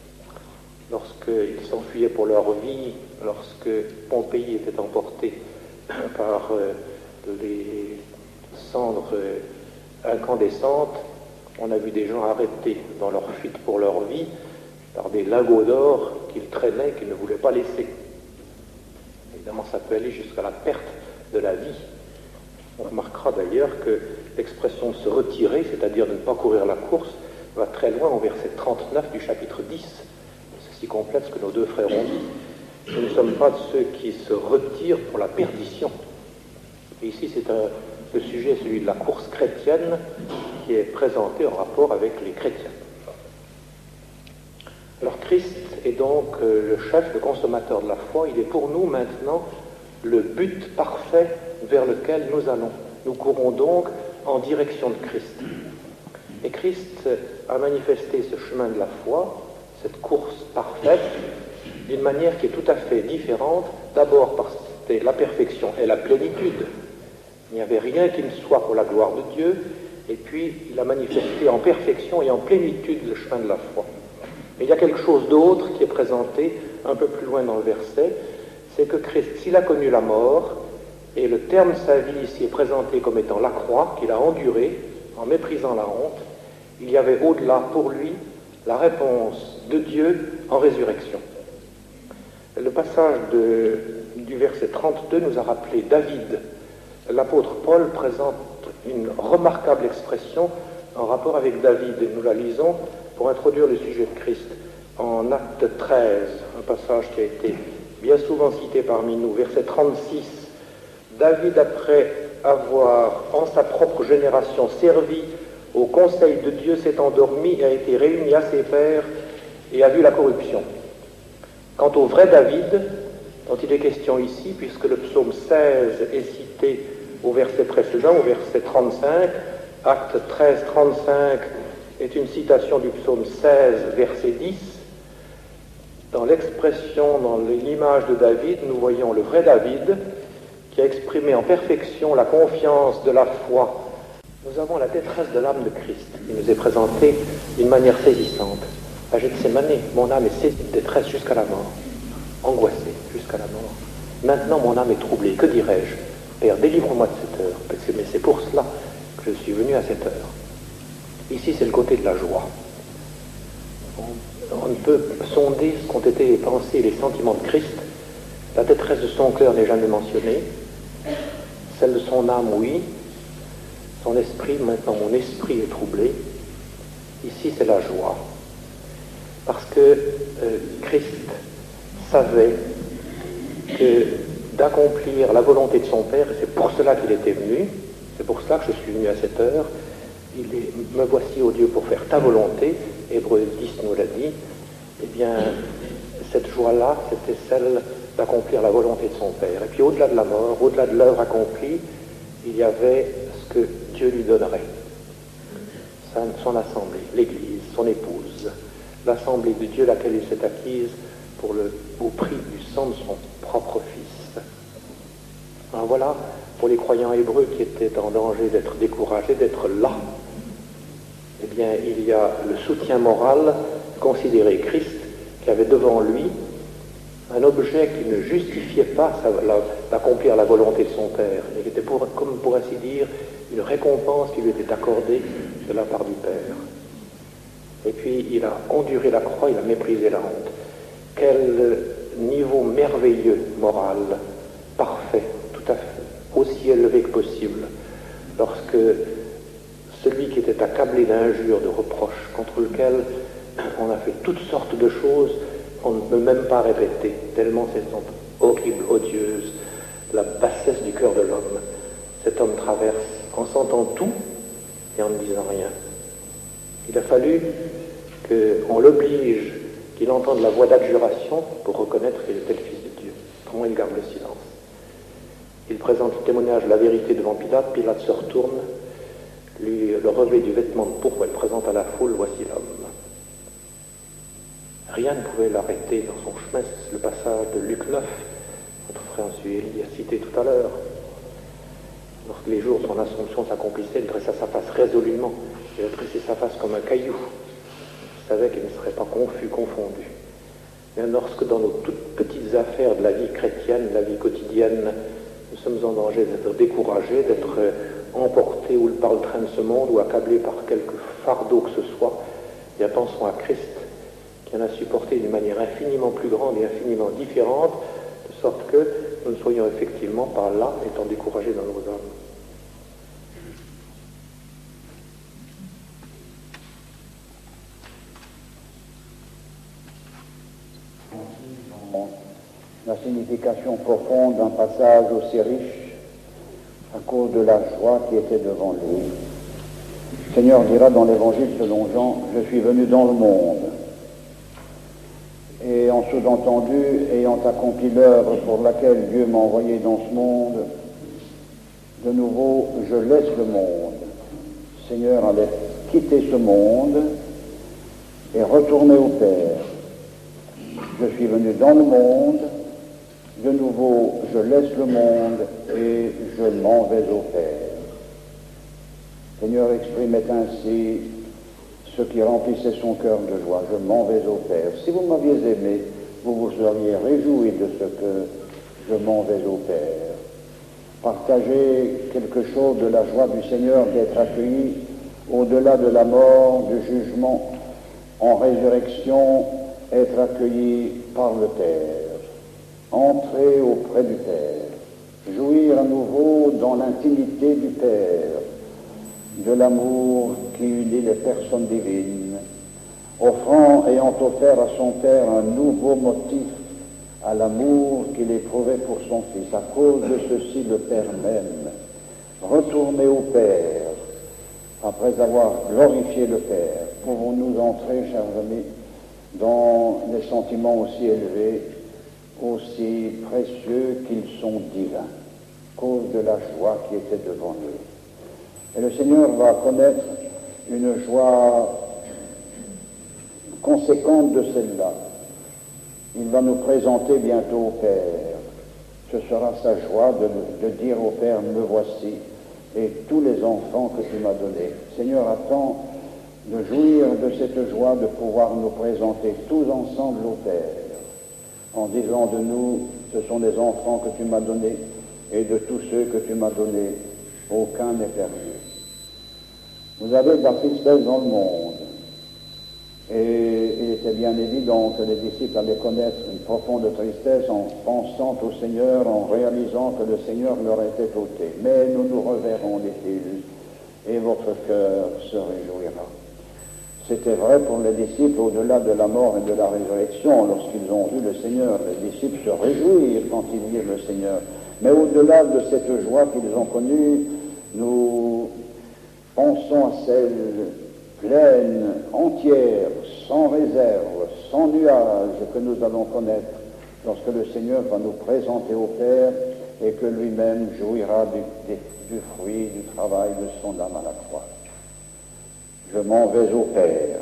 Speaker 3: lorsqu'ils s'enfuyaient pour leur vie, lorsque Pompéi était emporté par euh, les cendres euh, incandescentes, on a vu des gens arrêtés dans leur fuite pour leur vie par des lingots d'or qu'ils traînaient, qu'ils ne voulaient pas laisser. Évidemment, ça peut aller jusqu'à la perte de la vie. On remarquera d'ailleurs que l'expression de se retirer, c'est-à-dire de ne pas courir la course, va très loin au verset trente-neuf du chapitre dix. Ceci complète ce que nos deux frères ont dit. Nous ne sommes pas de ceux qui se retirent pour la perdition. Et ici, c'est un, le sujet, celui de la course chrétienne, qui est présenté en rapport avec les chrétiens. Alors Christ est donc euh, le chef, le consommateur de la foi. Il est pour nous maintenant le but parfait vers lequel nous allons. Nous courons donc en direction de Christ. Et Christ a manifesté ce chemin de la foi, cette course parfaite, d'une manière qui est tout à fait différente, d'abord parce que c'était la perfection et la plénitude. Il n'y avait rien qui ne soit pour la gloire de Dieu, et puis il a manifesté en perfection et en plénitude le chemin de la foi. Mais il y a quelque chose d'autre qui est présenté un peu plus loin dans le verset, c'est que Christ, s'il a connu la mort, et le terme de sa vie ici est présenté comme étant la croix qu'il a endurée en méprisant la honte, il y avait au-delà pour lui la réponse de Dieu en résurrection. Le passage de, du verset trente-deux nous a rappelé David. L'apôtre Paul présente une remarquable expression en rapport avec David. Nous la lisons pour introduire le sujet de Christ en Acte treize, un passage qui a été bien souvent cité parmi nous, verset trente-six. David, après avoir en sa propre génération servi au conseil de Dieu, s'est endormi et a été réuni à ses pairs et a vu la corruption. Quant au vrai David, dont il est question ici, puisque le psaume seize est cité au verset précédent, au verset trente-cinq, acte treize, trente-cinq est une citation du psaume seize, verset dix. Dans l'expression, dans l'image de David, nous voyons le vrai David qui a exprimé en perfection la confiance de la foi. Nous avons la détresse de l'âme de Christ qui nous est présentée d'une manière saisissante. À Gethsémane, mon âme est saisie de détresse jusqu'à la mort, angoissée jusqu'à la mort. Maintenant, mon âme est troublée. Que dirais-je? Père, délivre-moi de cette heure, parce que mais c'est pour cela que je suis venu à cette heure. Ici, c'est le côté de la joie. On, on ne peut sonder ce qu'ont été les pensées et les sentiments de Christ. La détresse de son cœur n'est jamais mentionnée. Celle de son âme, oui. Son esprit, maintenant mon esprit est troublé. Ici, c'est la joie. Parce que euh, Christ savait que d'accomplir la volonté de son Père, et c'est pour cela qu'il était venu, c'est pour cela que je suis venu à cette heure, il est, me voici, ô Dieu, pour faire ta volonté, Hébreux dix nous l'a dit, eh bien, cette joie-là, c'était celle d'accomplir la volonté de son Père. Et puis au-delà de la mort, au-delà de l'œuvre accomplie, il y avait ce que Dieu lui donnerait. Son assemblée, l'Église, son épouse, l'assemblée de Dieu laquelle il s'est acquise pour le, au prix du sang de son propre Fils. Alors voilà, pour les croyants hébreux qui étaient en danger d'être découragés, d'être là, eh bien, il y a le soutien moral, considérer Christ, qui avait devant lui un objet qui ne justifiait pas sa, la, d'accomplir la volonté de son Père, mais qui était, pour, comme pour ainsi dire, une récompense qui lui était accordée de la part du Père. Et puis, il a enduré la croix, il a méprisé la honte. Quel niveau merveilleux, moral, parfait, tout à fait, aussi élevé que possible, lorsque celui qui était accablé d'injures, de reproches, contre lequel on a fait toutes sortes de choses qu'on ne peut même pas répéter, tellement elles sont horribles, odieuses, la bassesse du cœur de l'homme. Cet homme traverse en sentant tout et en ne disant rien. Il a fallu qu'on l'oblige, qu'il entende la voix d'adjuration pour reconnaître qu'il était le Fils de Dieu. Comment il garde le silence? Il présente le témoignage de la vérité devant Pilate. Pilate se retourne, lui le revêt du vêtement de pourpre, il présente à la foule, voici l'homme. Rien ne pouvait l'arrêter dans son chemin. C'est le passage de Luc neuf, notre frère Suélie a cité tout à l'heure. Lorsque les jours de son Assomption s'accomplissaient, il dressa sa face résolument. Il a dressé sa face comme un caillou. Il savait qu'il ne serait pas confus, confondu. Mais lorsque dans nos toutes petites affaires de la vie chrétienne, de la vie quotidienne, nous sommes en danger d'être découragés, d'être emportés ou par le train de ce monde ou accablés par quelque fardeau que ce soit, bien pensons à Christ, qui en a supporté d'une manière infiniment plus grande et infiniment différente, de sorte que nous ne soyons effectivement pas là, étant découragés dans nos âmes.
Speaker 2: La signification profonde d'un passage aussi riche à cause de la joie qui était devant lui. Le Seigneur dira dans l'Évangile selon Jean, « Je suis venu dans le monde ». Et en sous-entendu, ayant accompli l'œuvre pour laquelle Dieu m'a envoyé dans ce monde, de nouveau, je laisse le monde. Le Seigneur allait quitter ce monde et retourner au Père. Je suis venu dans le monde, de nouveau, je laisse le monde et je m'en vais au Père. Le Seigneur exprimait ainsi ce qui remplissait son cœur de joie. Je m'en vais au Père. Si vous m'aviez aimé, vous vous seriez réjoui de ce que je m'en vais au Père. Partagez quelque chose de la joie du Seigneur d'être accueilli au-delà de la mort, du jugement, en résurrection, être accueilli par le Père. Entrer auprès du Père. Jouir à nouveau dans l'intimité du Père, de l'amour qui unit les personnes divines, offrant, ayant offert à son Père un nouveau motif à l'amour qu'il éprouvait pour son Fils. À cause de ceci, le Père même, retourner au Père, après avoir glorifié le Père, pouvons-nous entrer, chers amis, dans des sentiments aussi élevés aussi précieux qu'ils sont divins, cause de la joie qui était devant lui. Et le Seigneur va connaître une joie conséquente de celle-là. Il va nous présenter bientôt au Père. Ce sera sa joie de, de dire au Père, me voici, et tous les enfants que tu m'as donnés. Seigneur attend de jouir de cette joie de pouvoir nous présenter tous ensemble au Père, en disant de nous, ce sont les enfants que tu m'as donnés, et de tous ceux que tu m'as donnés, aucun n'est perdu. Vous avez de la tristesse dans le monde, et il était bien évident que les disciples allaient connaître une profonde tristesse en pensant au Seigneur, en réalisant que le Seigneur leur était ôté. Mais nous nous reverrons, dit-il, et votre cœur se réjouira. C'était vrai pour les disciples au-delà de la mort et de la résurrection. Lorsqu'ils ont vu le Seigneur, les disciples se réjouirent quand ils virent le Seigneur. Mais au-delà de cette joie qu'ils ont connue, nous pensons à celle pleine, entière, sans réserve, sans nuage que nous allons connaître lorsque le Seigneur va nous présenter au Père et que lui-même jouira du, du fruit du travail de son âme à la croix. Je m'en vais au Père,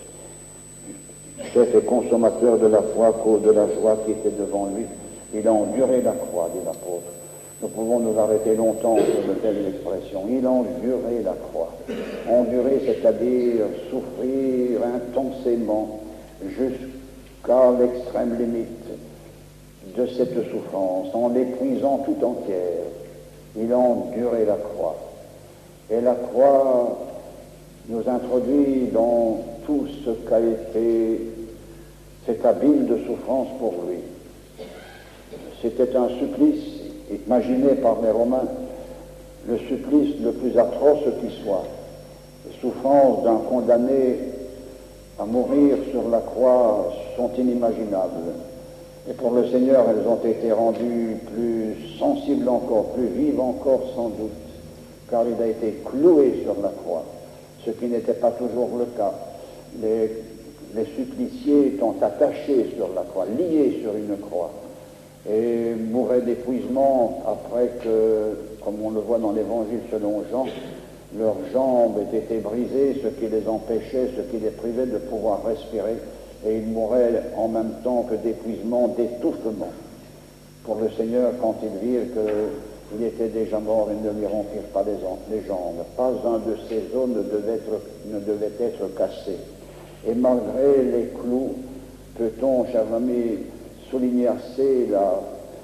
Speaker 2: chef et consommateur de la foi, cause de la joie qui était devant lui. Il a enduré la croix, dit l'apôtre. Nous pouvons nous arrêter longtemps sur de telles expressions. Il a enduré la croix. Endurer, c'est-à-dire souffrir intensément jusqu'à l'extrême limite de cette souffrance, en l'épuisant tout entière. Il a enduré la croix. Et la croix nous introduit dans tout ce qu'a été cet abîme de souffrance pour lui. C'était un supplice imaginé par les Romains, le supplice le plus atroce qui soit, les souffrances d'un condamné à mourir sur la croix sont inimaginables. Et pour le Seigneur, elles ont été rendues plus sensibles encore, plus vives encore sans doute, car il a été cloué sur la croix, ce qui n'était pas toujours le cas. Les, les suppliciés étant attachés sur la croix, liés sur une croix, et mouraient d'épuisement après que, comme on le voit dans l'Évangile selon Jean, leurs jambes aient été brisées, ce qui les empêchait, ce qui les privait de pouvoir respirer, et ils mouraient en même temps que d'épuisement, d'étouffement. Pour le Seigneur, quand ils virent qu'il était déjà mort, ils ne lui rompirent pas les jambes. Pas un de ses os ne devait être, ne devait être cassé. Et malgré les clous, peut-on, cher ami, souligner assez la,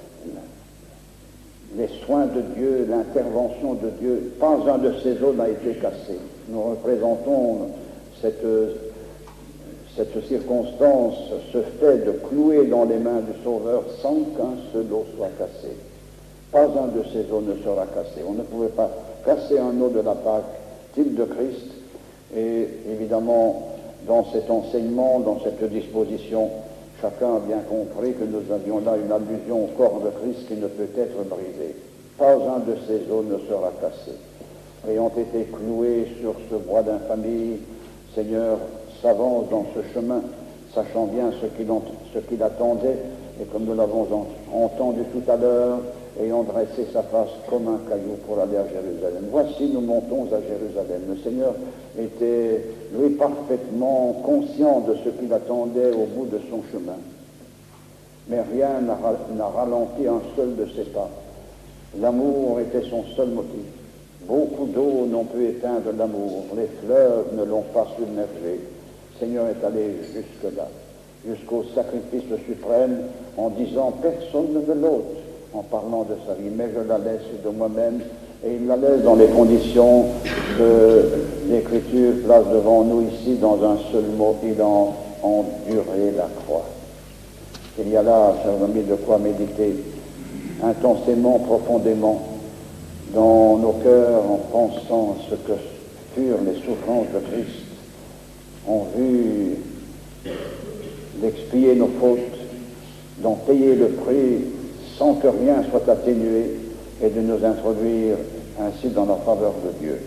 Speaker 2: les soins de Dieu, l'intervention de Dieu. Pas un de ces os n'a été cassé. Nous représentons cette, cette circonstance, ce fait de clouer dans les mains du Sauveur sans qu'un seul os soit cassé. Pas un de ces os ne sera cassé. On ne pouvait pas casser un os de la Pâque, type de Christ, et évidemment, dans cet enseignement, dans cette disposition, chacun a bien compris que nous avions là une allusion au corps de Christ qui ne peut être brisé. Pas un de ces os ne sera cassé. Ayant été cloués sur ce bois d'infamie, Seigneur s'avance dans ce chemin, sachant bien ce qu'il, ce qu'il attendait, et comme nous l'avons entendu tout à l'heure, ayant dressé sa face comme un caillou pour aller à Jérusalem. Voici, nous montons à Jérusalem. Le Seigneur était, lui, parfaitement conscient de ce qu'il attendait au bout de son chemin. Mais rien n'a, n'a ralenti un seul de ses pas. L'amour était son seul motif. Beaucoup d'eau n'ont pu éteindre l'amour. Les fleuves ne l'ont pas submergé. Le Seigneur est allé jusque-là, jusqu'au sacrifice suprême, en disant « Personne ne me l'ôte », en parlant de sa vie, mais je la laisse de moi-même, et il la laisse dans les conditions que l'Écriture place devant nous ici, dans un seul mot, il a enduré la croix. Il y a là, chers amis, de quoi méditer intensément, profondément, dans nos cœurs, en pensant à ce que furent les souffrances de Christ, en vue d'expier nos fautes, d'en payer le prix sans que rien soit atténué, et de nous introduire ainsi dans la faveur de Dieu.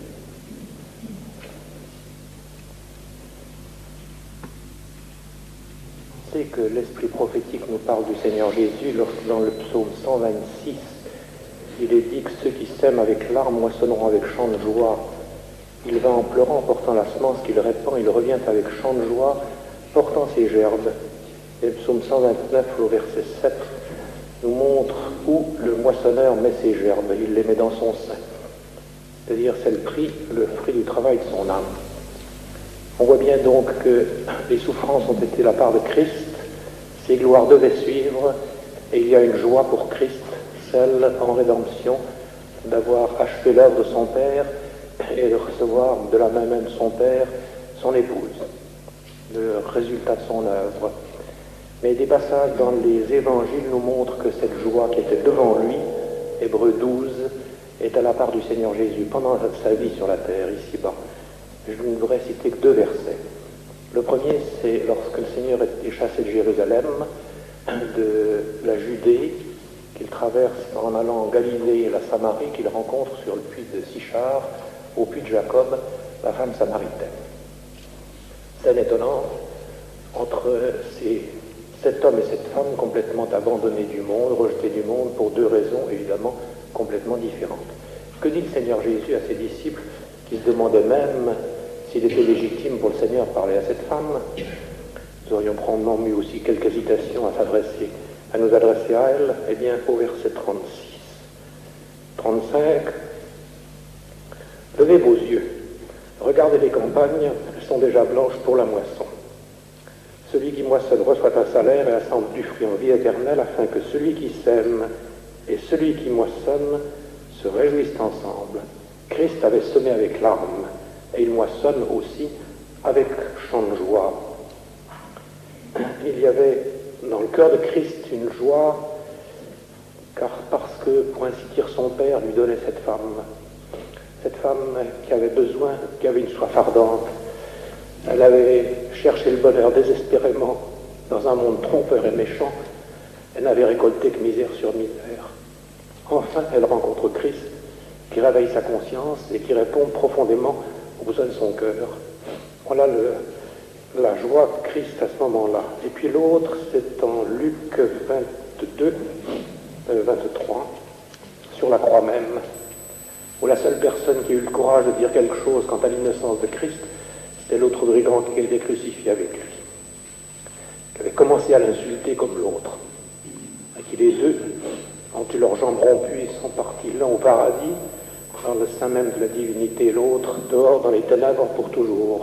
Speaker 3: sait que l'esprit prophétique nous parle du Seigneur Jésus lorsque dans le psaume cent vingt-six, il est dit que ceux qui sèment avec larmes moissonneront avec chant de joie. Il va en pleurant, portant la semence qu'il répand, il revient avec chant de joie, portant ses gerbes. Et le psaume cent vingt-neuf, au verset sept, nous montre où le moissonneur met ses gerbes. Il les met dans son sein. C'est-à-dire, c'est le prix, le fruit du travail de son âme. On voit bien donc que les souffrances ont été la part de Christ, ses gloires devaient suivre, et il y a une joie pour Christ, celle en rédemption, d'avoir achevé l'œuvre de son Père et de recevoir de la main même de son Père, son épouse, le résultat de son œuvre. Mais des passages dans les évangiles nous montrent que cette joie qui était devant lui, Hébreux douze, est à la part du Seigneur Jésus pendant sa vie sur la terre, ici-bas. Je ne voudrais citer que deux versets. Le premier, c'est lorsque le Seigneur est chassé de Jérusalem, de la Judée, qu'il traverse en allant en Galilée et la Samarie, qu'il rencontre sur le puits de Sichar, au puits de Jacob, la femme samaritaine. Scène étonnante entre ces, cet homme et cette femme complètement abandonnés du monde, rejetés du monde, pour deux raisons évidemment complètement différentes. Que dit le Seigneur Jésus à ses disciples qui se demandaient même s'il était légitime pour le Seigneur de parler à cette femme? Nous aurions probablement eu aussi quelques hésitations à s'adresser, à nous adresser à elle. Eh bien, au verset trente-six, trente-cinq, levez vos yeux, regardez les campagnes, elles sont déjà blanches pour la moisson. Celui qui moissonne reçoit un salaire et assemble du fruit en vie éternelle, afin que celui qui sème et celui qui moissonne se réjouissent ensemble. Christ avait semé avec larmes, et il moissonne aussi avec chant de joie. Il y avait dans le cœur de Christ une joie, car parce que, pour ainsi dire, son Père lui donnait cette femme, cette femme qui avait besoin, qui avait une soif ardente. Elle avait cherché le bonheur désespérément dans un monde trompeur et méchant. Elle n'avait récolté que misère sur misère. Enfin, elle rencontre Christ, qui réveille sa conscience et qui répond profondément aux besoins de son cœur. Voilà le, la joie de Christ à ce moment-là. Et puis l'autre, c'est en Luc vingt-deux, euh, vingt-trois, sur la croix même, où la seule personne qui a eu le courage de dire quelque chose quant à l'innocence de Christ, c'était l'autre brigand qui était crucifié avec lui, qui avait commencé à l'insulter comme l'autre, et qui les deux ont eu leurs jambes rompues et sont partis l'un au paradis, dans le sein même de la divinité, l'autre dehors dans les ténèbres pour toujours.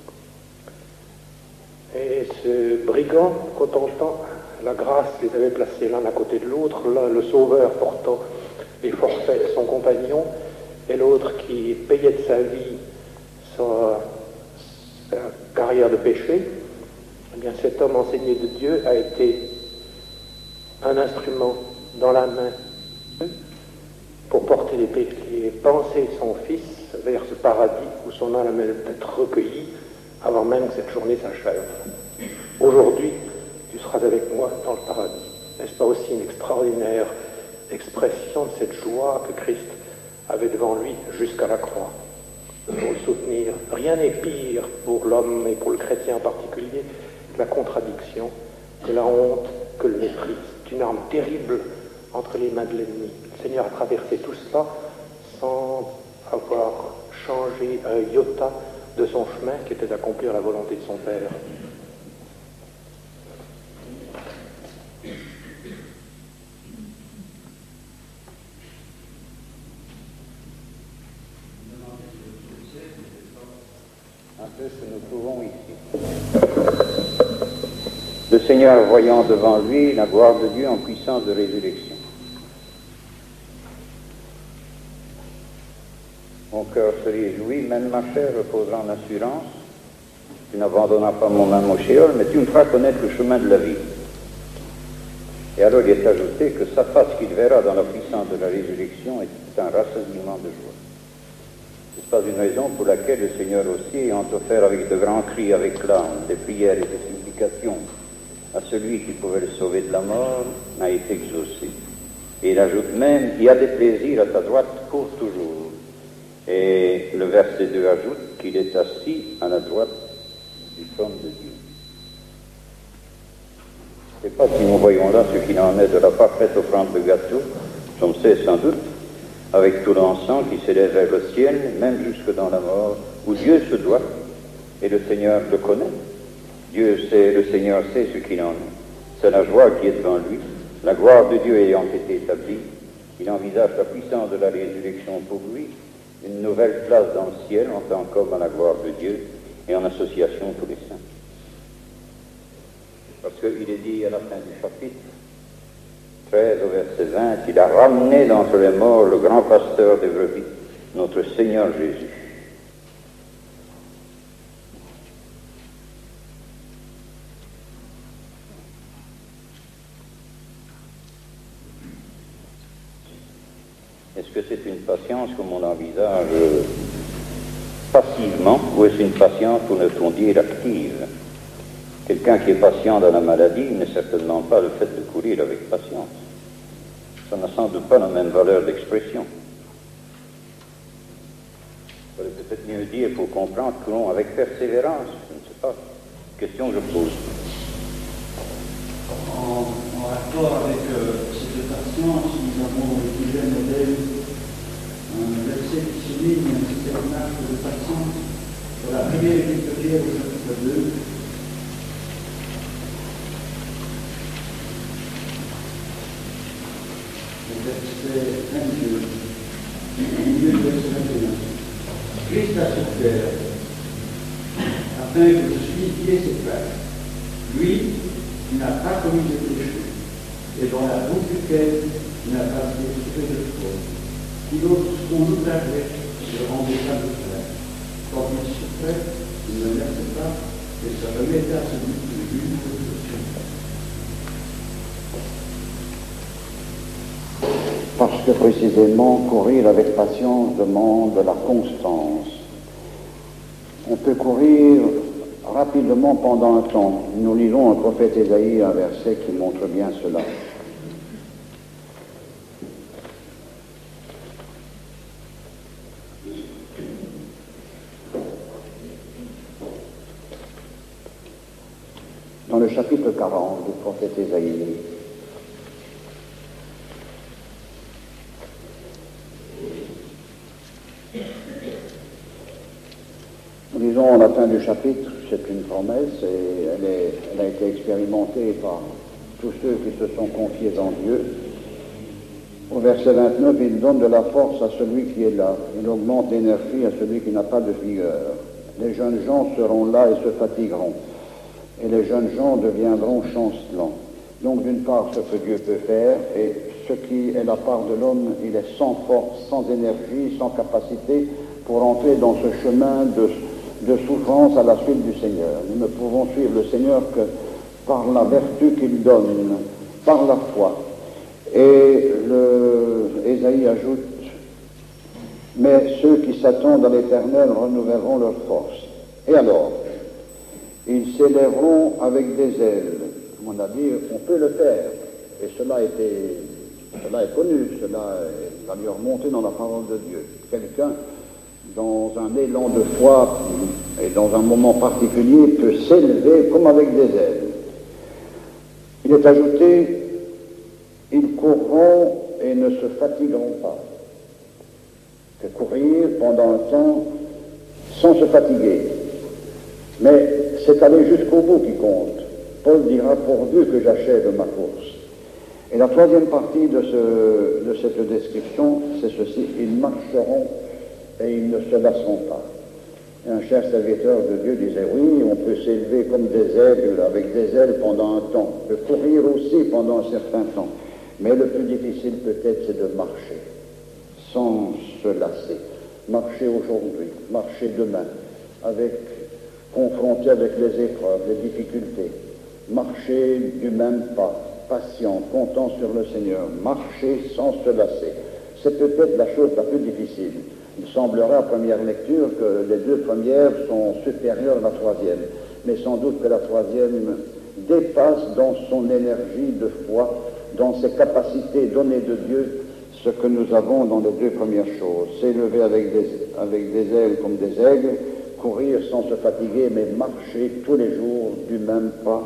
Speaker 3: Et ce brigand, contemplant la grâce les avait placés l'un à côté de l'autre, l'un le sauveur portant les forfaits de son compagnon, et l'autre qui payait de sa vie sa, sa carrière de péché. Eh bien, cet homme enseigné de Dieu a été un instrument dans la main pour porter les, les pensées de son fils vers ce paradis où son âme allait être recueillie avant même que cette journée s'achève. Aujourd'hui, tu seras avec moi dans le paradis. N'est-ce pas aussi une extraordinaire expression de cette joie que Christ avait devant lui jusqu'à la croix pour le soutenir? Rien n'est pire pour l'homme et pour le chrétien en particulier que la contradiction, que la honte, que le mépris. C'est une arme terrible entre les mains de l'ennemi. Le Seigneur a traversé tout cela sans avoir changé un iota de son chemin qui était d'accomplir la volonté de son Père.
Speaker 2: Un peu ce que nous trouvons ici. Le Seigneur voyant devant lui la gloire de Dieu en puissance de résurrection. Mon cœur se réjouit, même ma chair reposera en assurance. Tu n'abandonneras pas mon âme au Sheol, mais tu me feras connaître le chemin de la vie. Et alors il est ajouté que sa face qu'il verra dans la puissance de la résurrection est un rassasiement de joie. C'est pas une raison pour laquelle le Seigneur aussi, ayant offert avec de grands cris, avec larmes, des prières et des supplications à celui qui pouvait le sauver de la mort, a été exaucé. Et il ajoute même, il y a des plaisirs à ta droite pour toujours. Et le verset deux ajoute qu'il est assis à la droite du trône de Dieu. Je ne sais pas si nous voyons là ce qu'il en est de la parfaite offrande de gâteau, j'en sais sans doute, avec tout l'encens qui s'élève vers le ciel, même jusque dans la mort, où Dieu se doit, et le Seigneur le connaît. Dieu sait, le Seigneur sait ce qu'il en est. C'est la joie qui est devant lui, la gloire de Dieu ayant été établie. Il envisage la puissance de la résurrection pour lui, une nouvelle place dans le ciel en tant qu'homme à la gloire de Dieu et en association tous les saints. Parce qu'il est dit à la fin du chapitre treize au verset vingt, il a ramené d'entre les morts le grand pasteur des brebis, notre Seigneur Jésus. Est-ce que c'est une patience comme on l'envisage passivement, ou est-ce une patience, pour ne t dire, active? Quelqu'un qui est patient dans la maladie n'est certainement pas le fait de courir avec patience. Ça n'a sans doute pas la même valeur d'expression. Il faudrait peut-être mieux dire, pour comprendre, courons avec persévérance. Je ne sais pas. Question que je pose.
Speaker 5: En, en rapport avec euh, cette patience, nous avons étudié un modèle, un verset qui souligne un certain acte de patience pour la première épître de Pierre au chapitre deux. Le verset vingt-deux, au milieu du verset vingt et un. Christ a souffert afin que je suis qu'il ait ses frères. Lui, qui n'a pas commis de péché, et dans la bouche duquel il n'a pas été souffert de faute, qui lorsqu'on outrageait, se rendait pas de frère. Quand il souffrait, il ne laissait pas, et se remettait à celui qui lui de
Speaker 2: Parce que précisément, courir avec patience demande de la constance. On peut courir rapidement pendant un temps. Nous lisons un prophète Ésaïe, un verset qui montre bien cela. Dans le chapitre quarante du prophète Ésaïe, nous lisons à la fin du chapitre, c'est une promesse et elle, est, elle a été expérimentée par tous ceux qui se sont confiés en Dieu. Au verset vingt-neuf, il donne de la force à celui qui est là, il augmente l'énergie à celui qui n'a pas de vigueur. Les jeunes gens seront là et se fatigueront, et les jeunes gens deviendront chancelants. Donc d'une part, ce que Dieu peut faire, et ce qui est la part de l'homme, il est sans force, sans énergie, sans capacité pour entrer dans ce chemin de de souffrance à la suite du Seigneur. Nous ne pouvons suivre le Seigneur que par la vertu qu'il donne, par la foi. Et le Ésaïe ajoute, mais ceux qui s'attendent à l'Éternel renouvelleront leur force. Et alors, ils s'élèveront avec des ailes. Comme on a dit, on peut le faire. Et cela a été, cela est connu, cela va lui remonter dans la parole de Dieu. Quelqu'un dans un élan de foi et dans un moment particulier, peut s'élever comme avec des ailes. Il est ajouté, ils courront et ne se fatigueront pas. Que courir pendant un temps sans se fatiguer. Mais c'est aller jusqu'au bout qui compte. Paul dira, pourvu que j'achève ma course. Et la troisième partie de, ce, de cette description, c'est ceci, ils marcheront et ils ne se lasseront pas. Et un cher serviteur de Dieu disait, oui, on peut s'élever comme des aigles, avec des ailes pendant un temps, on peut courir aussi pendant un certain temps, mais le plus difficile peut-être c'est de marcher, sans se lasser. Marcher aujourd'hui, marcher demain, avec, confronté avec les épreuves, les difficultés, marcher du même pas, patient, comptant sur le Seigneur, marcher sans se lasser. C'est peut-être la chose la plus difficile. Il semblerait à première lecture que les deux premières sont supérieures à la troisième, mais sans doute que la troisième dépasse dans son énergie de foi, dans ses capacités données de Dieu, ce que nous avons dans les deux premières choses. S'élever avec des, avec des ailes comme des aigles, courir sans se fatiguer, mais marcher tous les jours du même pas,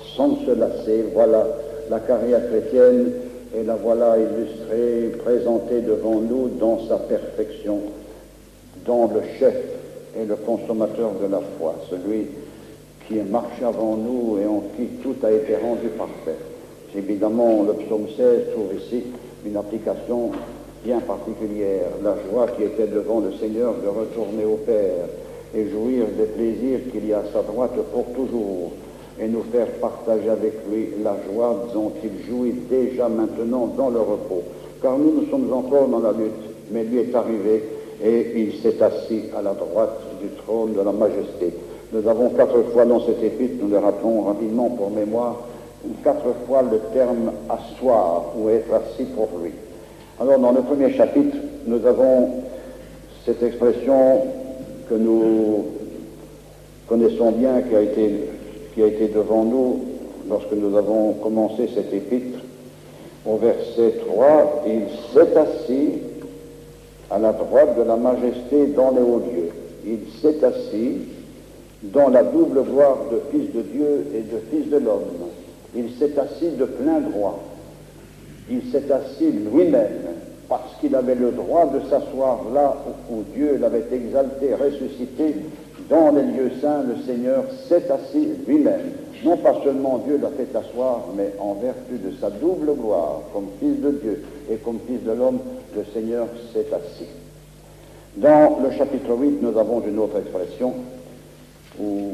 Speaker 2: sans se lasser. Voilà la carrière chrétienne, et la voilà illustrée, présentée devant nous dans sa perfection, dans le chef et le consommateur de la foi, celui qui est marché avant nous et en qui tout a été rendu parfait. Évidemment, le psaume seize trouve ici une application bien particulière, la joie qui était devant le Seigneur de retourner au Père et jouir des plaisirs qu'il y a à sa droite pour toujours, et nous faire partager avec lui la joie dont il jouit déjà maintenant dans le repos. Car nous, nous sommes encore dans la lutte, mais lui est arrivé et il s'est assis à la droite du trône de la majesté. Nous avons quatre fois dans cette épître, nous le rappelons rapidement pour mémoire, quatre fois le terme « asseoir » ou « être assis pour lui ». Alors, dans le premier chapitre, nous avons cette expression que nous connaissons bien, qui a été, qui a été devant nous lorsque nous avons commencé cette épître. Au verset trois, « Il s'est assis à la droite de la majesté dans les hauts lieux. Il s'est assis dans la double gloire de Fils de Dieu et de Fils de l'homme. Il s'est assis de plein droit. Il s'est assis lui-même, parce qu'il avait le droit de s'asseoir là où Dieu l'avait exalté, ressuscité, dans les lieux saints. Le Seigneur s'est assis lui-même. Non pas seulement Dieu l'a fait asseoir, mais en vertu de sa double gloire, comme Fils de Dieu et comme Fils de l'homme, le Seigneur s'est assis. Dans le chapitre huit, nous avons une autre expression où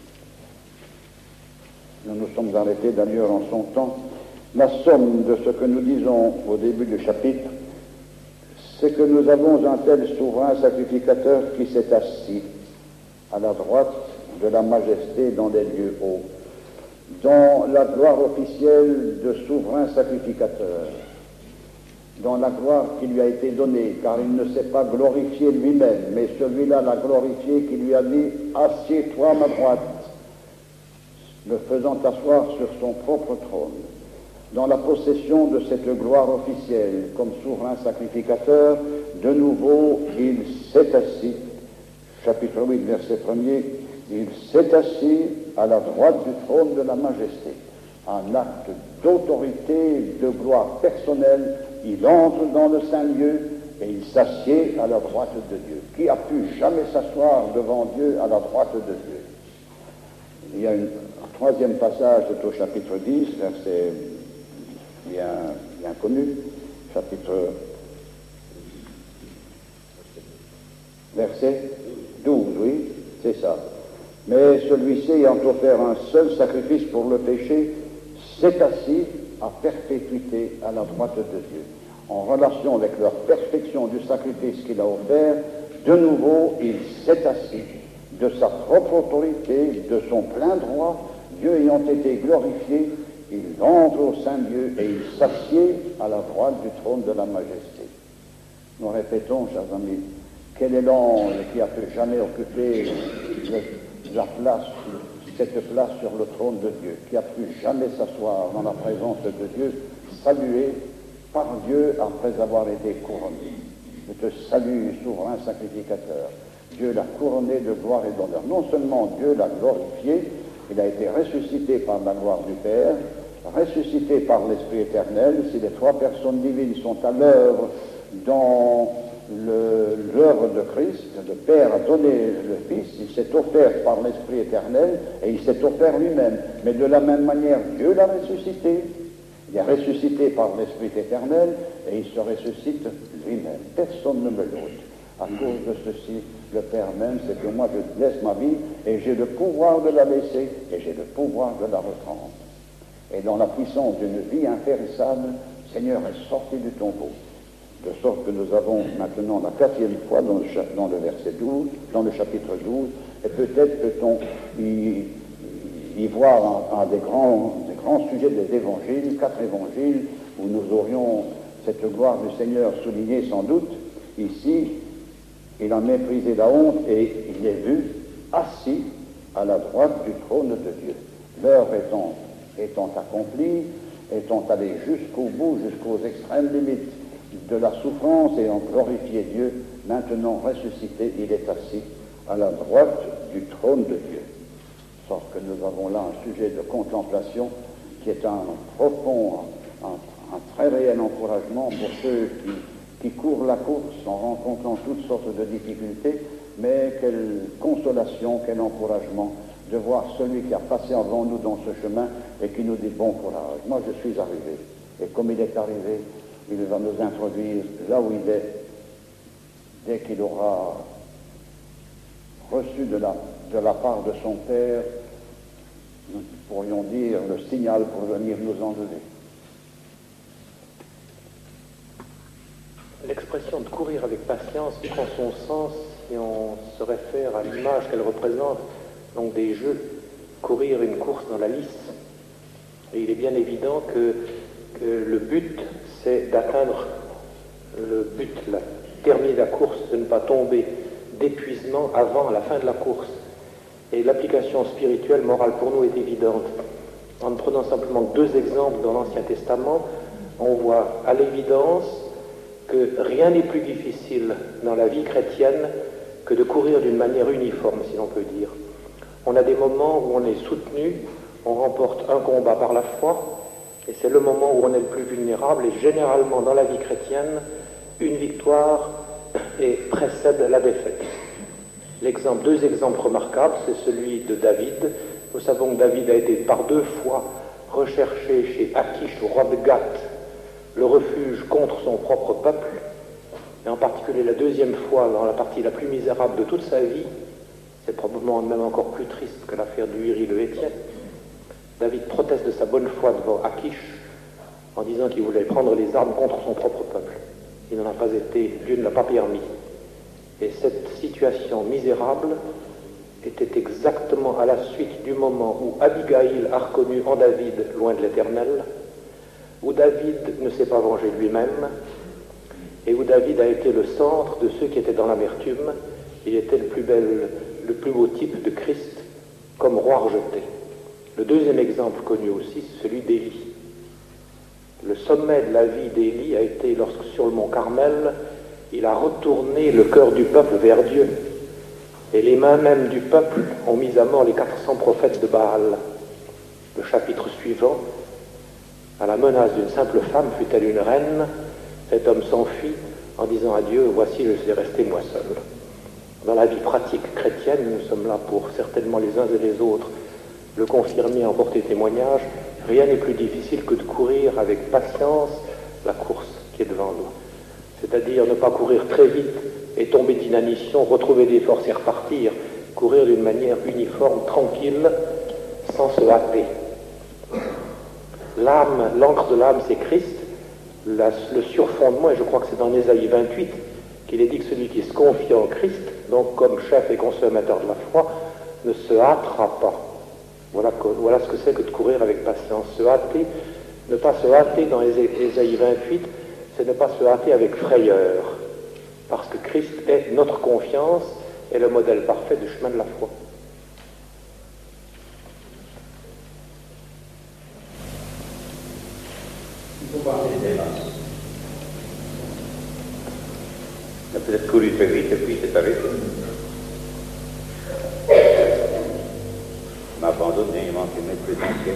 Speaker 2: nous nous sommes arrêtés d'ailleurs en son temps. La somme de ce que nous disons au début du chapitre, c'est que nous avons un tel souverain sacrificateur qui s'est assis à la droite de la majesté dans les lieux hauts, dans la gloire officielle de souverain sacrificateur, dans la gloire qui lui a été donnée, car il ne s'est pas glorifié lui-même, mais celui-là l'a glorifié qui lui a dit « Assieds-toi à ma droite », le faisant asseoir sur son propre trône. Dans la possession de cette gloire officielle, comme souverain sacrificateur, de nouveau, il s'est assis, chapitre huit, verset premier, il s'est assis à la droite du trône de la majesté. Un acte d'autorité, de gloire personnelle, il entre dans le Saint-Lieu et il s'assied à la droite de Dieu. Qui a pu jamais s'asseoir devant Dieu à la droite de Dieu? Il y a une, un troisième passage, c'est au chapitre dix, verset bien, bien connu, chapitre verset douze, oui, c'est ça. Mais celui-ci, ayant offert un seul sacrifice pour le péché, s'est assis à perpétuité à la droite de Dieu. En relation avec leur perfection du sacrifice qu'il a offert, de nouveau, il s'est assis de sa propre autorité, de son plein droit, Dieu ayant été glorifié, il entre au Saint-Lieu et il s'assied à la droite du trône de la majesté. Nous répétons, chers amis, quel est l'ange qui a pu jamais occuper le, la place, cette place sur le trône de Dieu, qui a pu jamais s'asseoir dans la présence de Dieu, salué par Dieu après avoir été couronné. Je te salue, souverain sacrificateur. Dieu l'a couronné de gloire et d'honneur. Non seulement Dieu l'a glorifié, il a été ressuscité par la gloire du Père, ressuscité par l'Esprit éternel. Si les trois personnes divines sont à l'œuvre dans l'œuvre de Christ, le Père a donné le Fils, il s'est offert par l'Esprit éternel et il s'est offert lui-même. Mais de la même manière, Dieu l'a ressuscité. Il est ressuscité par l'Esprit éternel et il se ressuscite lui-même. Personne ne me l'ôte. À cause de ceci, le Père même, c'est que moi je laisse ma vie et j'ai le pouvoir de la laisser et j'ai le pouvoir de la reprendre. Et dans la puissance d'une vie impérissable, le Seigneur est sorti du tombeau. De sorte que nous avons maintenant la quatrième fois dans le, dans le verset douze, dans le chapitre douze, et peut-être peut-on y, y voir un, un des, grands, des grands sujets des évangiles, quatre évangiles, où nous aurions cette gloire du Seigneur soulignée sans doute. Ici, il a méprisé la honte et il est vu assis à la droite du trône de Dieu. L'heure étant, étant accomplie, étant allée jusqu'au bout, jusqu'aux extrêmes limites de la souffrance et en glorifié Dieu, maintenant ressuscité, il est assis à la droite du trône de Dieu. sorte que nous avons là un sujet de contemplation qui est un profond, un, un très réel encouragement pour ceux qui, qui courent la course en rencontrant toutes sortes de difficultés, mais quelle consolation, quel encouragement de voir celui qui a passé avant nous dans ce chemin et qui nous dit bon courage. Moi je suis arrivé, et comme il est arrivé, il va nous introduire là où il est, dès qu'il aura reçu de la, de la part de son Père, nous pourrions dire, le signal pour venir nous enlever.
Speaker 3: L'expression de courir avec patience prend son sens si on se réfère à l'image qu'elle représente, donc des jeux, courir une course dans la lice. Et il est bien évident que, que le but, c'est d'atteindre le but, la, terminer la course, de ne pas tomber d'épuisement avant la fin de la course. Et l'application spirituelle, morale pour nous est évidente. En prenant simplement deux exemples dans l'Ancien Testament, on voit à l'évidence que rien n'est plus difficile dans la vie chrétienne que de courir d'une manière uniforme, si l'on peut dire. On a des moments où on est soutenu, on remporte un combat par la foi, et c'est le moment où on est le plus vulnérable, et généralement dans la vie chrétienne, une victoire et précède la défaite. L'exemple, deux exemples remarquables, c'est celui de David. Nous savons que David a été par deux fois recherché chez Achish, au roi de Gath, le refuge contre son propre peuple, et en particulier la deuxième fois, dans la partie la plus misérable de toute sa vie. C'est probablement même encore plus triste que l'affaire du Uri le Héthien. David proteste de sa bonne foi devant Achish en disant qu'il voulait prendre les armes contre son propre peuple. Il n'en a pas été, Dieu ne l'a pas permis. Et cette situation misérable était exactement à la suite du moment où Abigaïl a reconnu en David, loin de l'Éternel, où David ne s'est pas vengé lui-même, et où David a été le centre de ceux qui étaient dans l'amertume. Il était le plus bel, le plus beau type de Christ comme roi rejeté. Le deuxième exemple connu aussi, c'est celui d'Élie. Le sommet de la vie d'Élie a été lorsque, sur le mont Carmel, il a retourné le cœur du peuple vers Dieu. Et les mains mêmes du peuple ont mis à mort les quatre cents prophètes de Baal. Le chapitre suivant, à la menace d'une simple femme, fut-elle une reine, cet homme s'enfuit en disant à Dieu, voici, je suis resté moi seul. Dans la vie pratique chrétienne, nous sommes là pour certainement les uns et les autres le confirmer, en porter témoignage. Rien n'est plus difficile que de courir avec patience la course qui est devant nous. C'est-à-dire ne pas courir très vite et tomber d'inanition, retrouver des forces et repartir. Courir d'une manière uniforme, tranquille, sans se hâter. L'âme, l'encre de l'âme, c'est Christ. La, le surfondement, et je crois que c'est dans Ésaïe vingt-huit qu'il est dit que celui qui se confie en Christ, donc comme chef et consommateur de la foi, ne se hâtera pas. Voilà, que, voilà ce que c'est que de courir avec patience. Se hâter, ne pas se hâter dans Ésaïe vingt-huit, c'est ne pas se hâter avec frayeur, parce que Christ est notre confiance et le modèle parfait du chemin de la foi.
Speaker 5: Il faut parler des masses.
Speaker 6: On a peut-être couru très vite et puis c'est arrêté. On m'a abandonné, il manquait mes plus inquiets.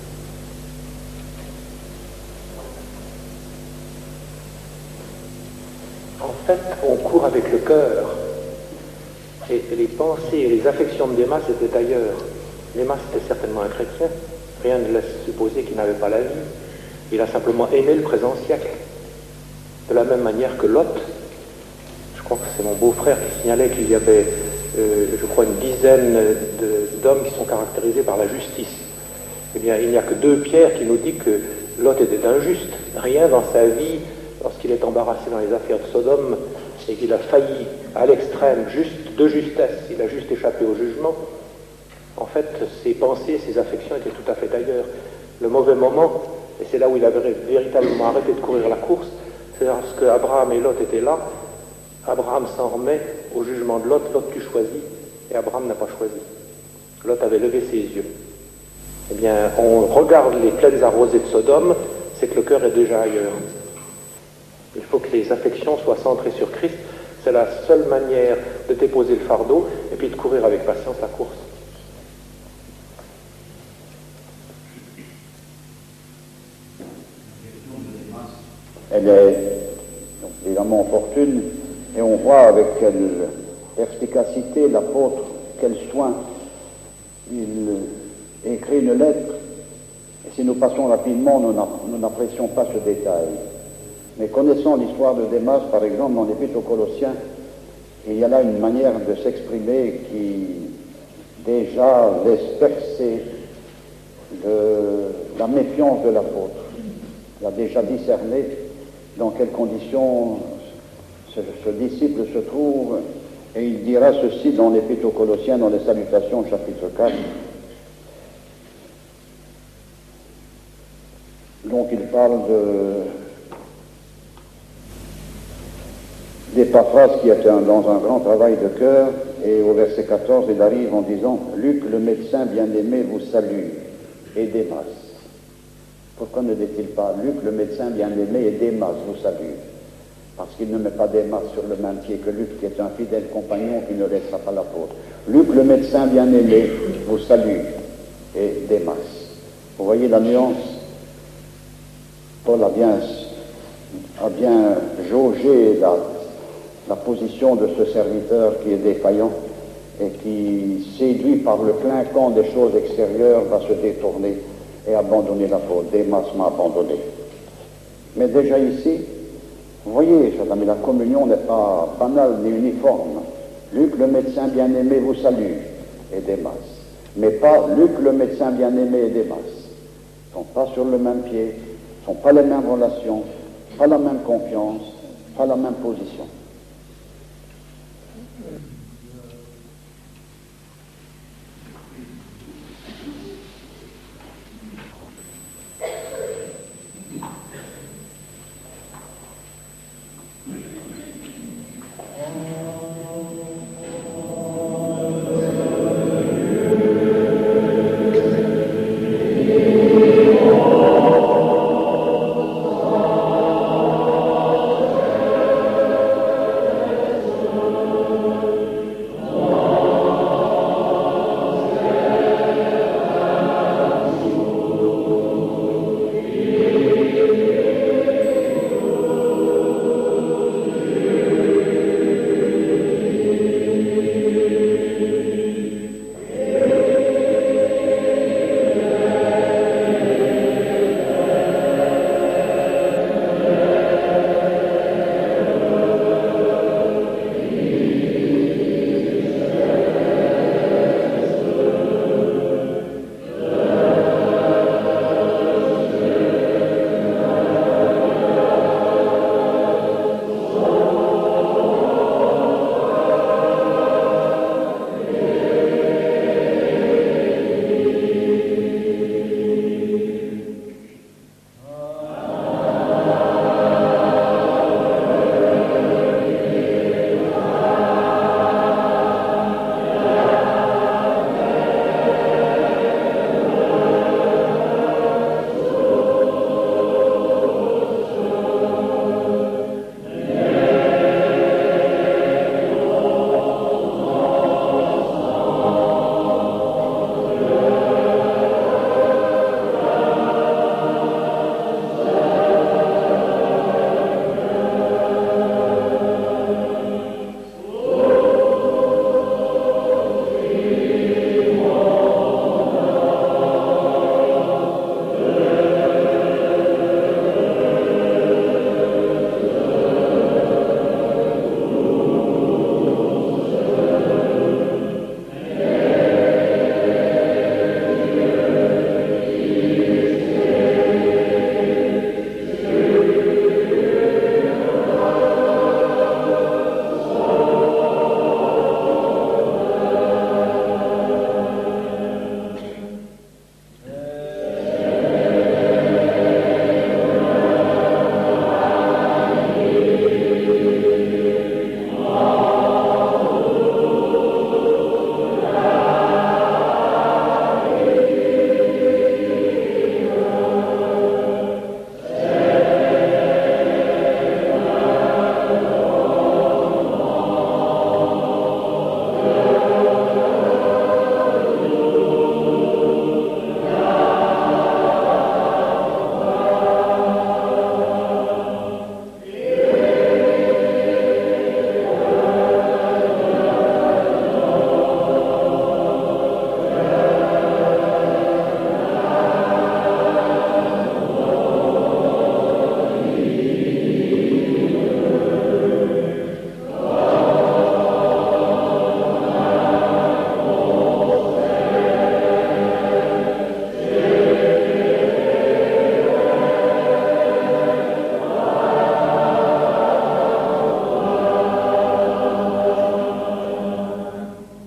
Speaker 3: En fait, on court avec le cœur. Et les pensées et les affections de Démas étaient ailleurs. Démas était certainement un chrétien. Rien ne laisse supposer qu'il n'avait pas la vie. Il a simplement aimé le présent siècle. De la même manière que Lot. Je crois que c'est mon beau-frère qui signalait qu'il y avait, euh, je crois, une dizaine de, d'hommes qui sont caractérisés par la justice. Eh bien, il n'y a que deux Pierre qui nous dit que Lot était injuste. Rien dans sa vie, lorsqu'il est embarrassé dans les affaires de Sodome et qu'il a failli à l'extrême juste de justesse, il a juste échappé au jugement. En fait, ses pensées, ses affections étaient tout à fait ailleurs. Le mauvais moment, et c'est là où il avait véritablement arrêté de courir la course, c'est lorsque Abraham et Lot étaient là. Abraham s'en remet au jugement de Lot. Lot, tu choisis, et Abraham n'a pas choisi. Lot avait levé ses yeux. Eh bien, on regarde les plaines arrosées de Sodome, c'est que le cœur est déjà ailleurs. Il faut que les affections soient centrées sur Christ. C'est la seule manière de déposer le fardeau et puis de courir avec patience la course.
Speaker 2: il est donc, évidemment opportune, et on voit avec quelle efficacité l'apôtre, quel soin, il écrit une lettre, et si nous passons rapidement, nous n'apprécions pas ce détail. Mais connaissant l'histoire de Démas, par exemple, dans l'Épître aux Colossiens, il y a là une manière de s'exprimer qui déjà laisse percer de la méfiance de l'apôtre. Il a déjà discerné dans quelles conditions ce, ce disciple se trouve, et il dira ceci dans l'Épître aux Colossiens, dans les Salutations, chapitre quatre. Donc il parle de d'Épaphras qui est un, dans un grand travail de cœur, et au verset quatorze, il arrive en disant « Luc, le médecin bien-aimé, vous salue, et Démas. » Pourquoi ne dit-il pas « Luc, le médecin bien-aimé, et Démas vous salue » Parce qu'il ne met pas Démas sur le même pied que Luc, qui est un fidèle compagnon qui ne laissera pas l'apôtre. « Luc, le médecin bien-aimé, vous salue, et Démas. » Vous voyez la nuance? Paul a bien, a bien jaugé la la position de ce serviteur qui est défaillant et qui, séduit par le clinquant des choses extérieures, va se détourner et abandonner l'apôtre. Démas m'a abandonné. Mais déjà ici, vous voyez, chers amis, la communion n'est pas banale ni uniforme. Luc, le médecin bien-aimé, vous salue, et Démas. Mais pas Luc, le médecin bien-aimé, et Démas. Ils ne sont pas sur le même pied, ne sont pas les mêmes relations, pas la même confiance, pas la même position.
Speaker 1: Mm-hmm.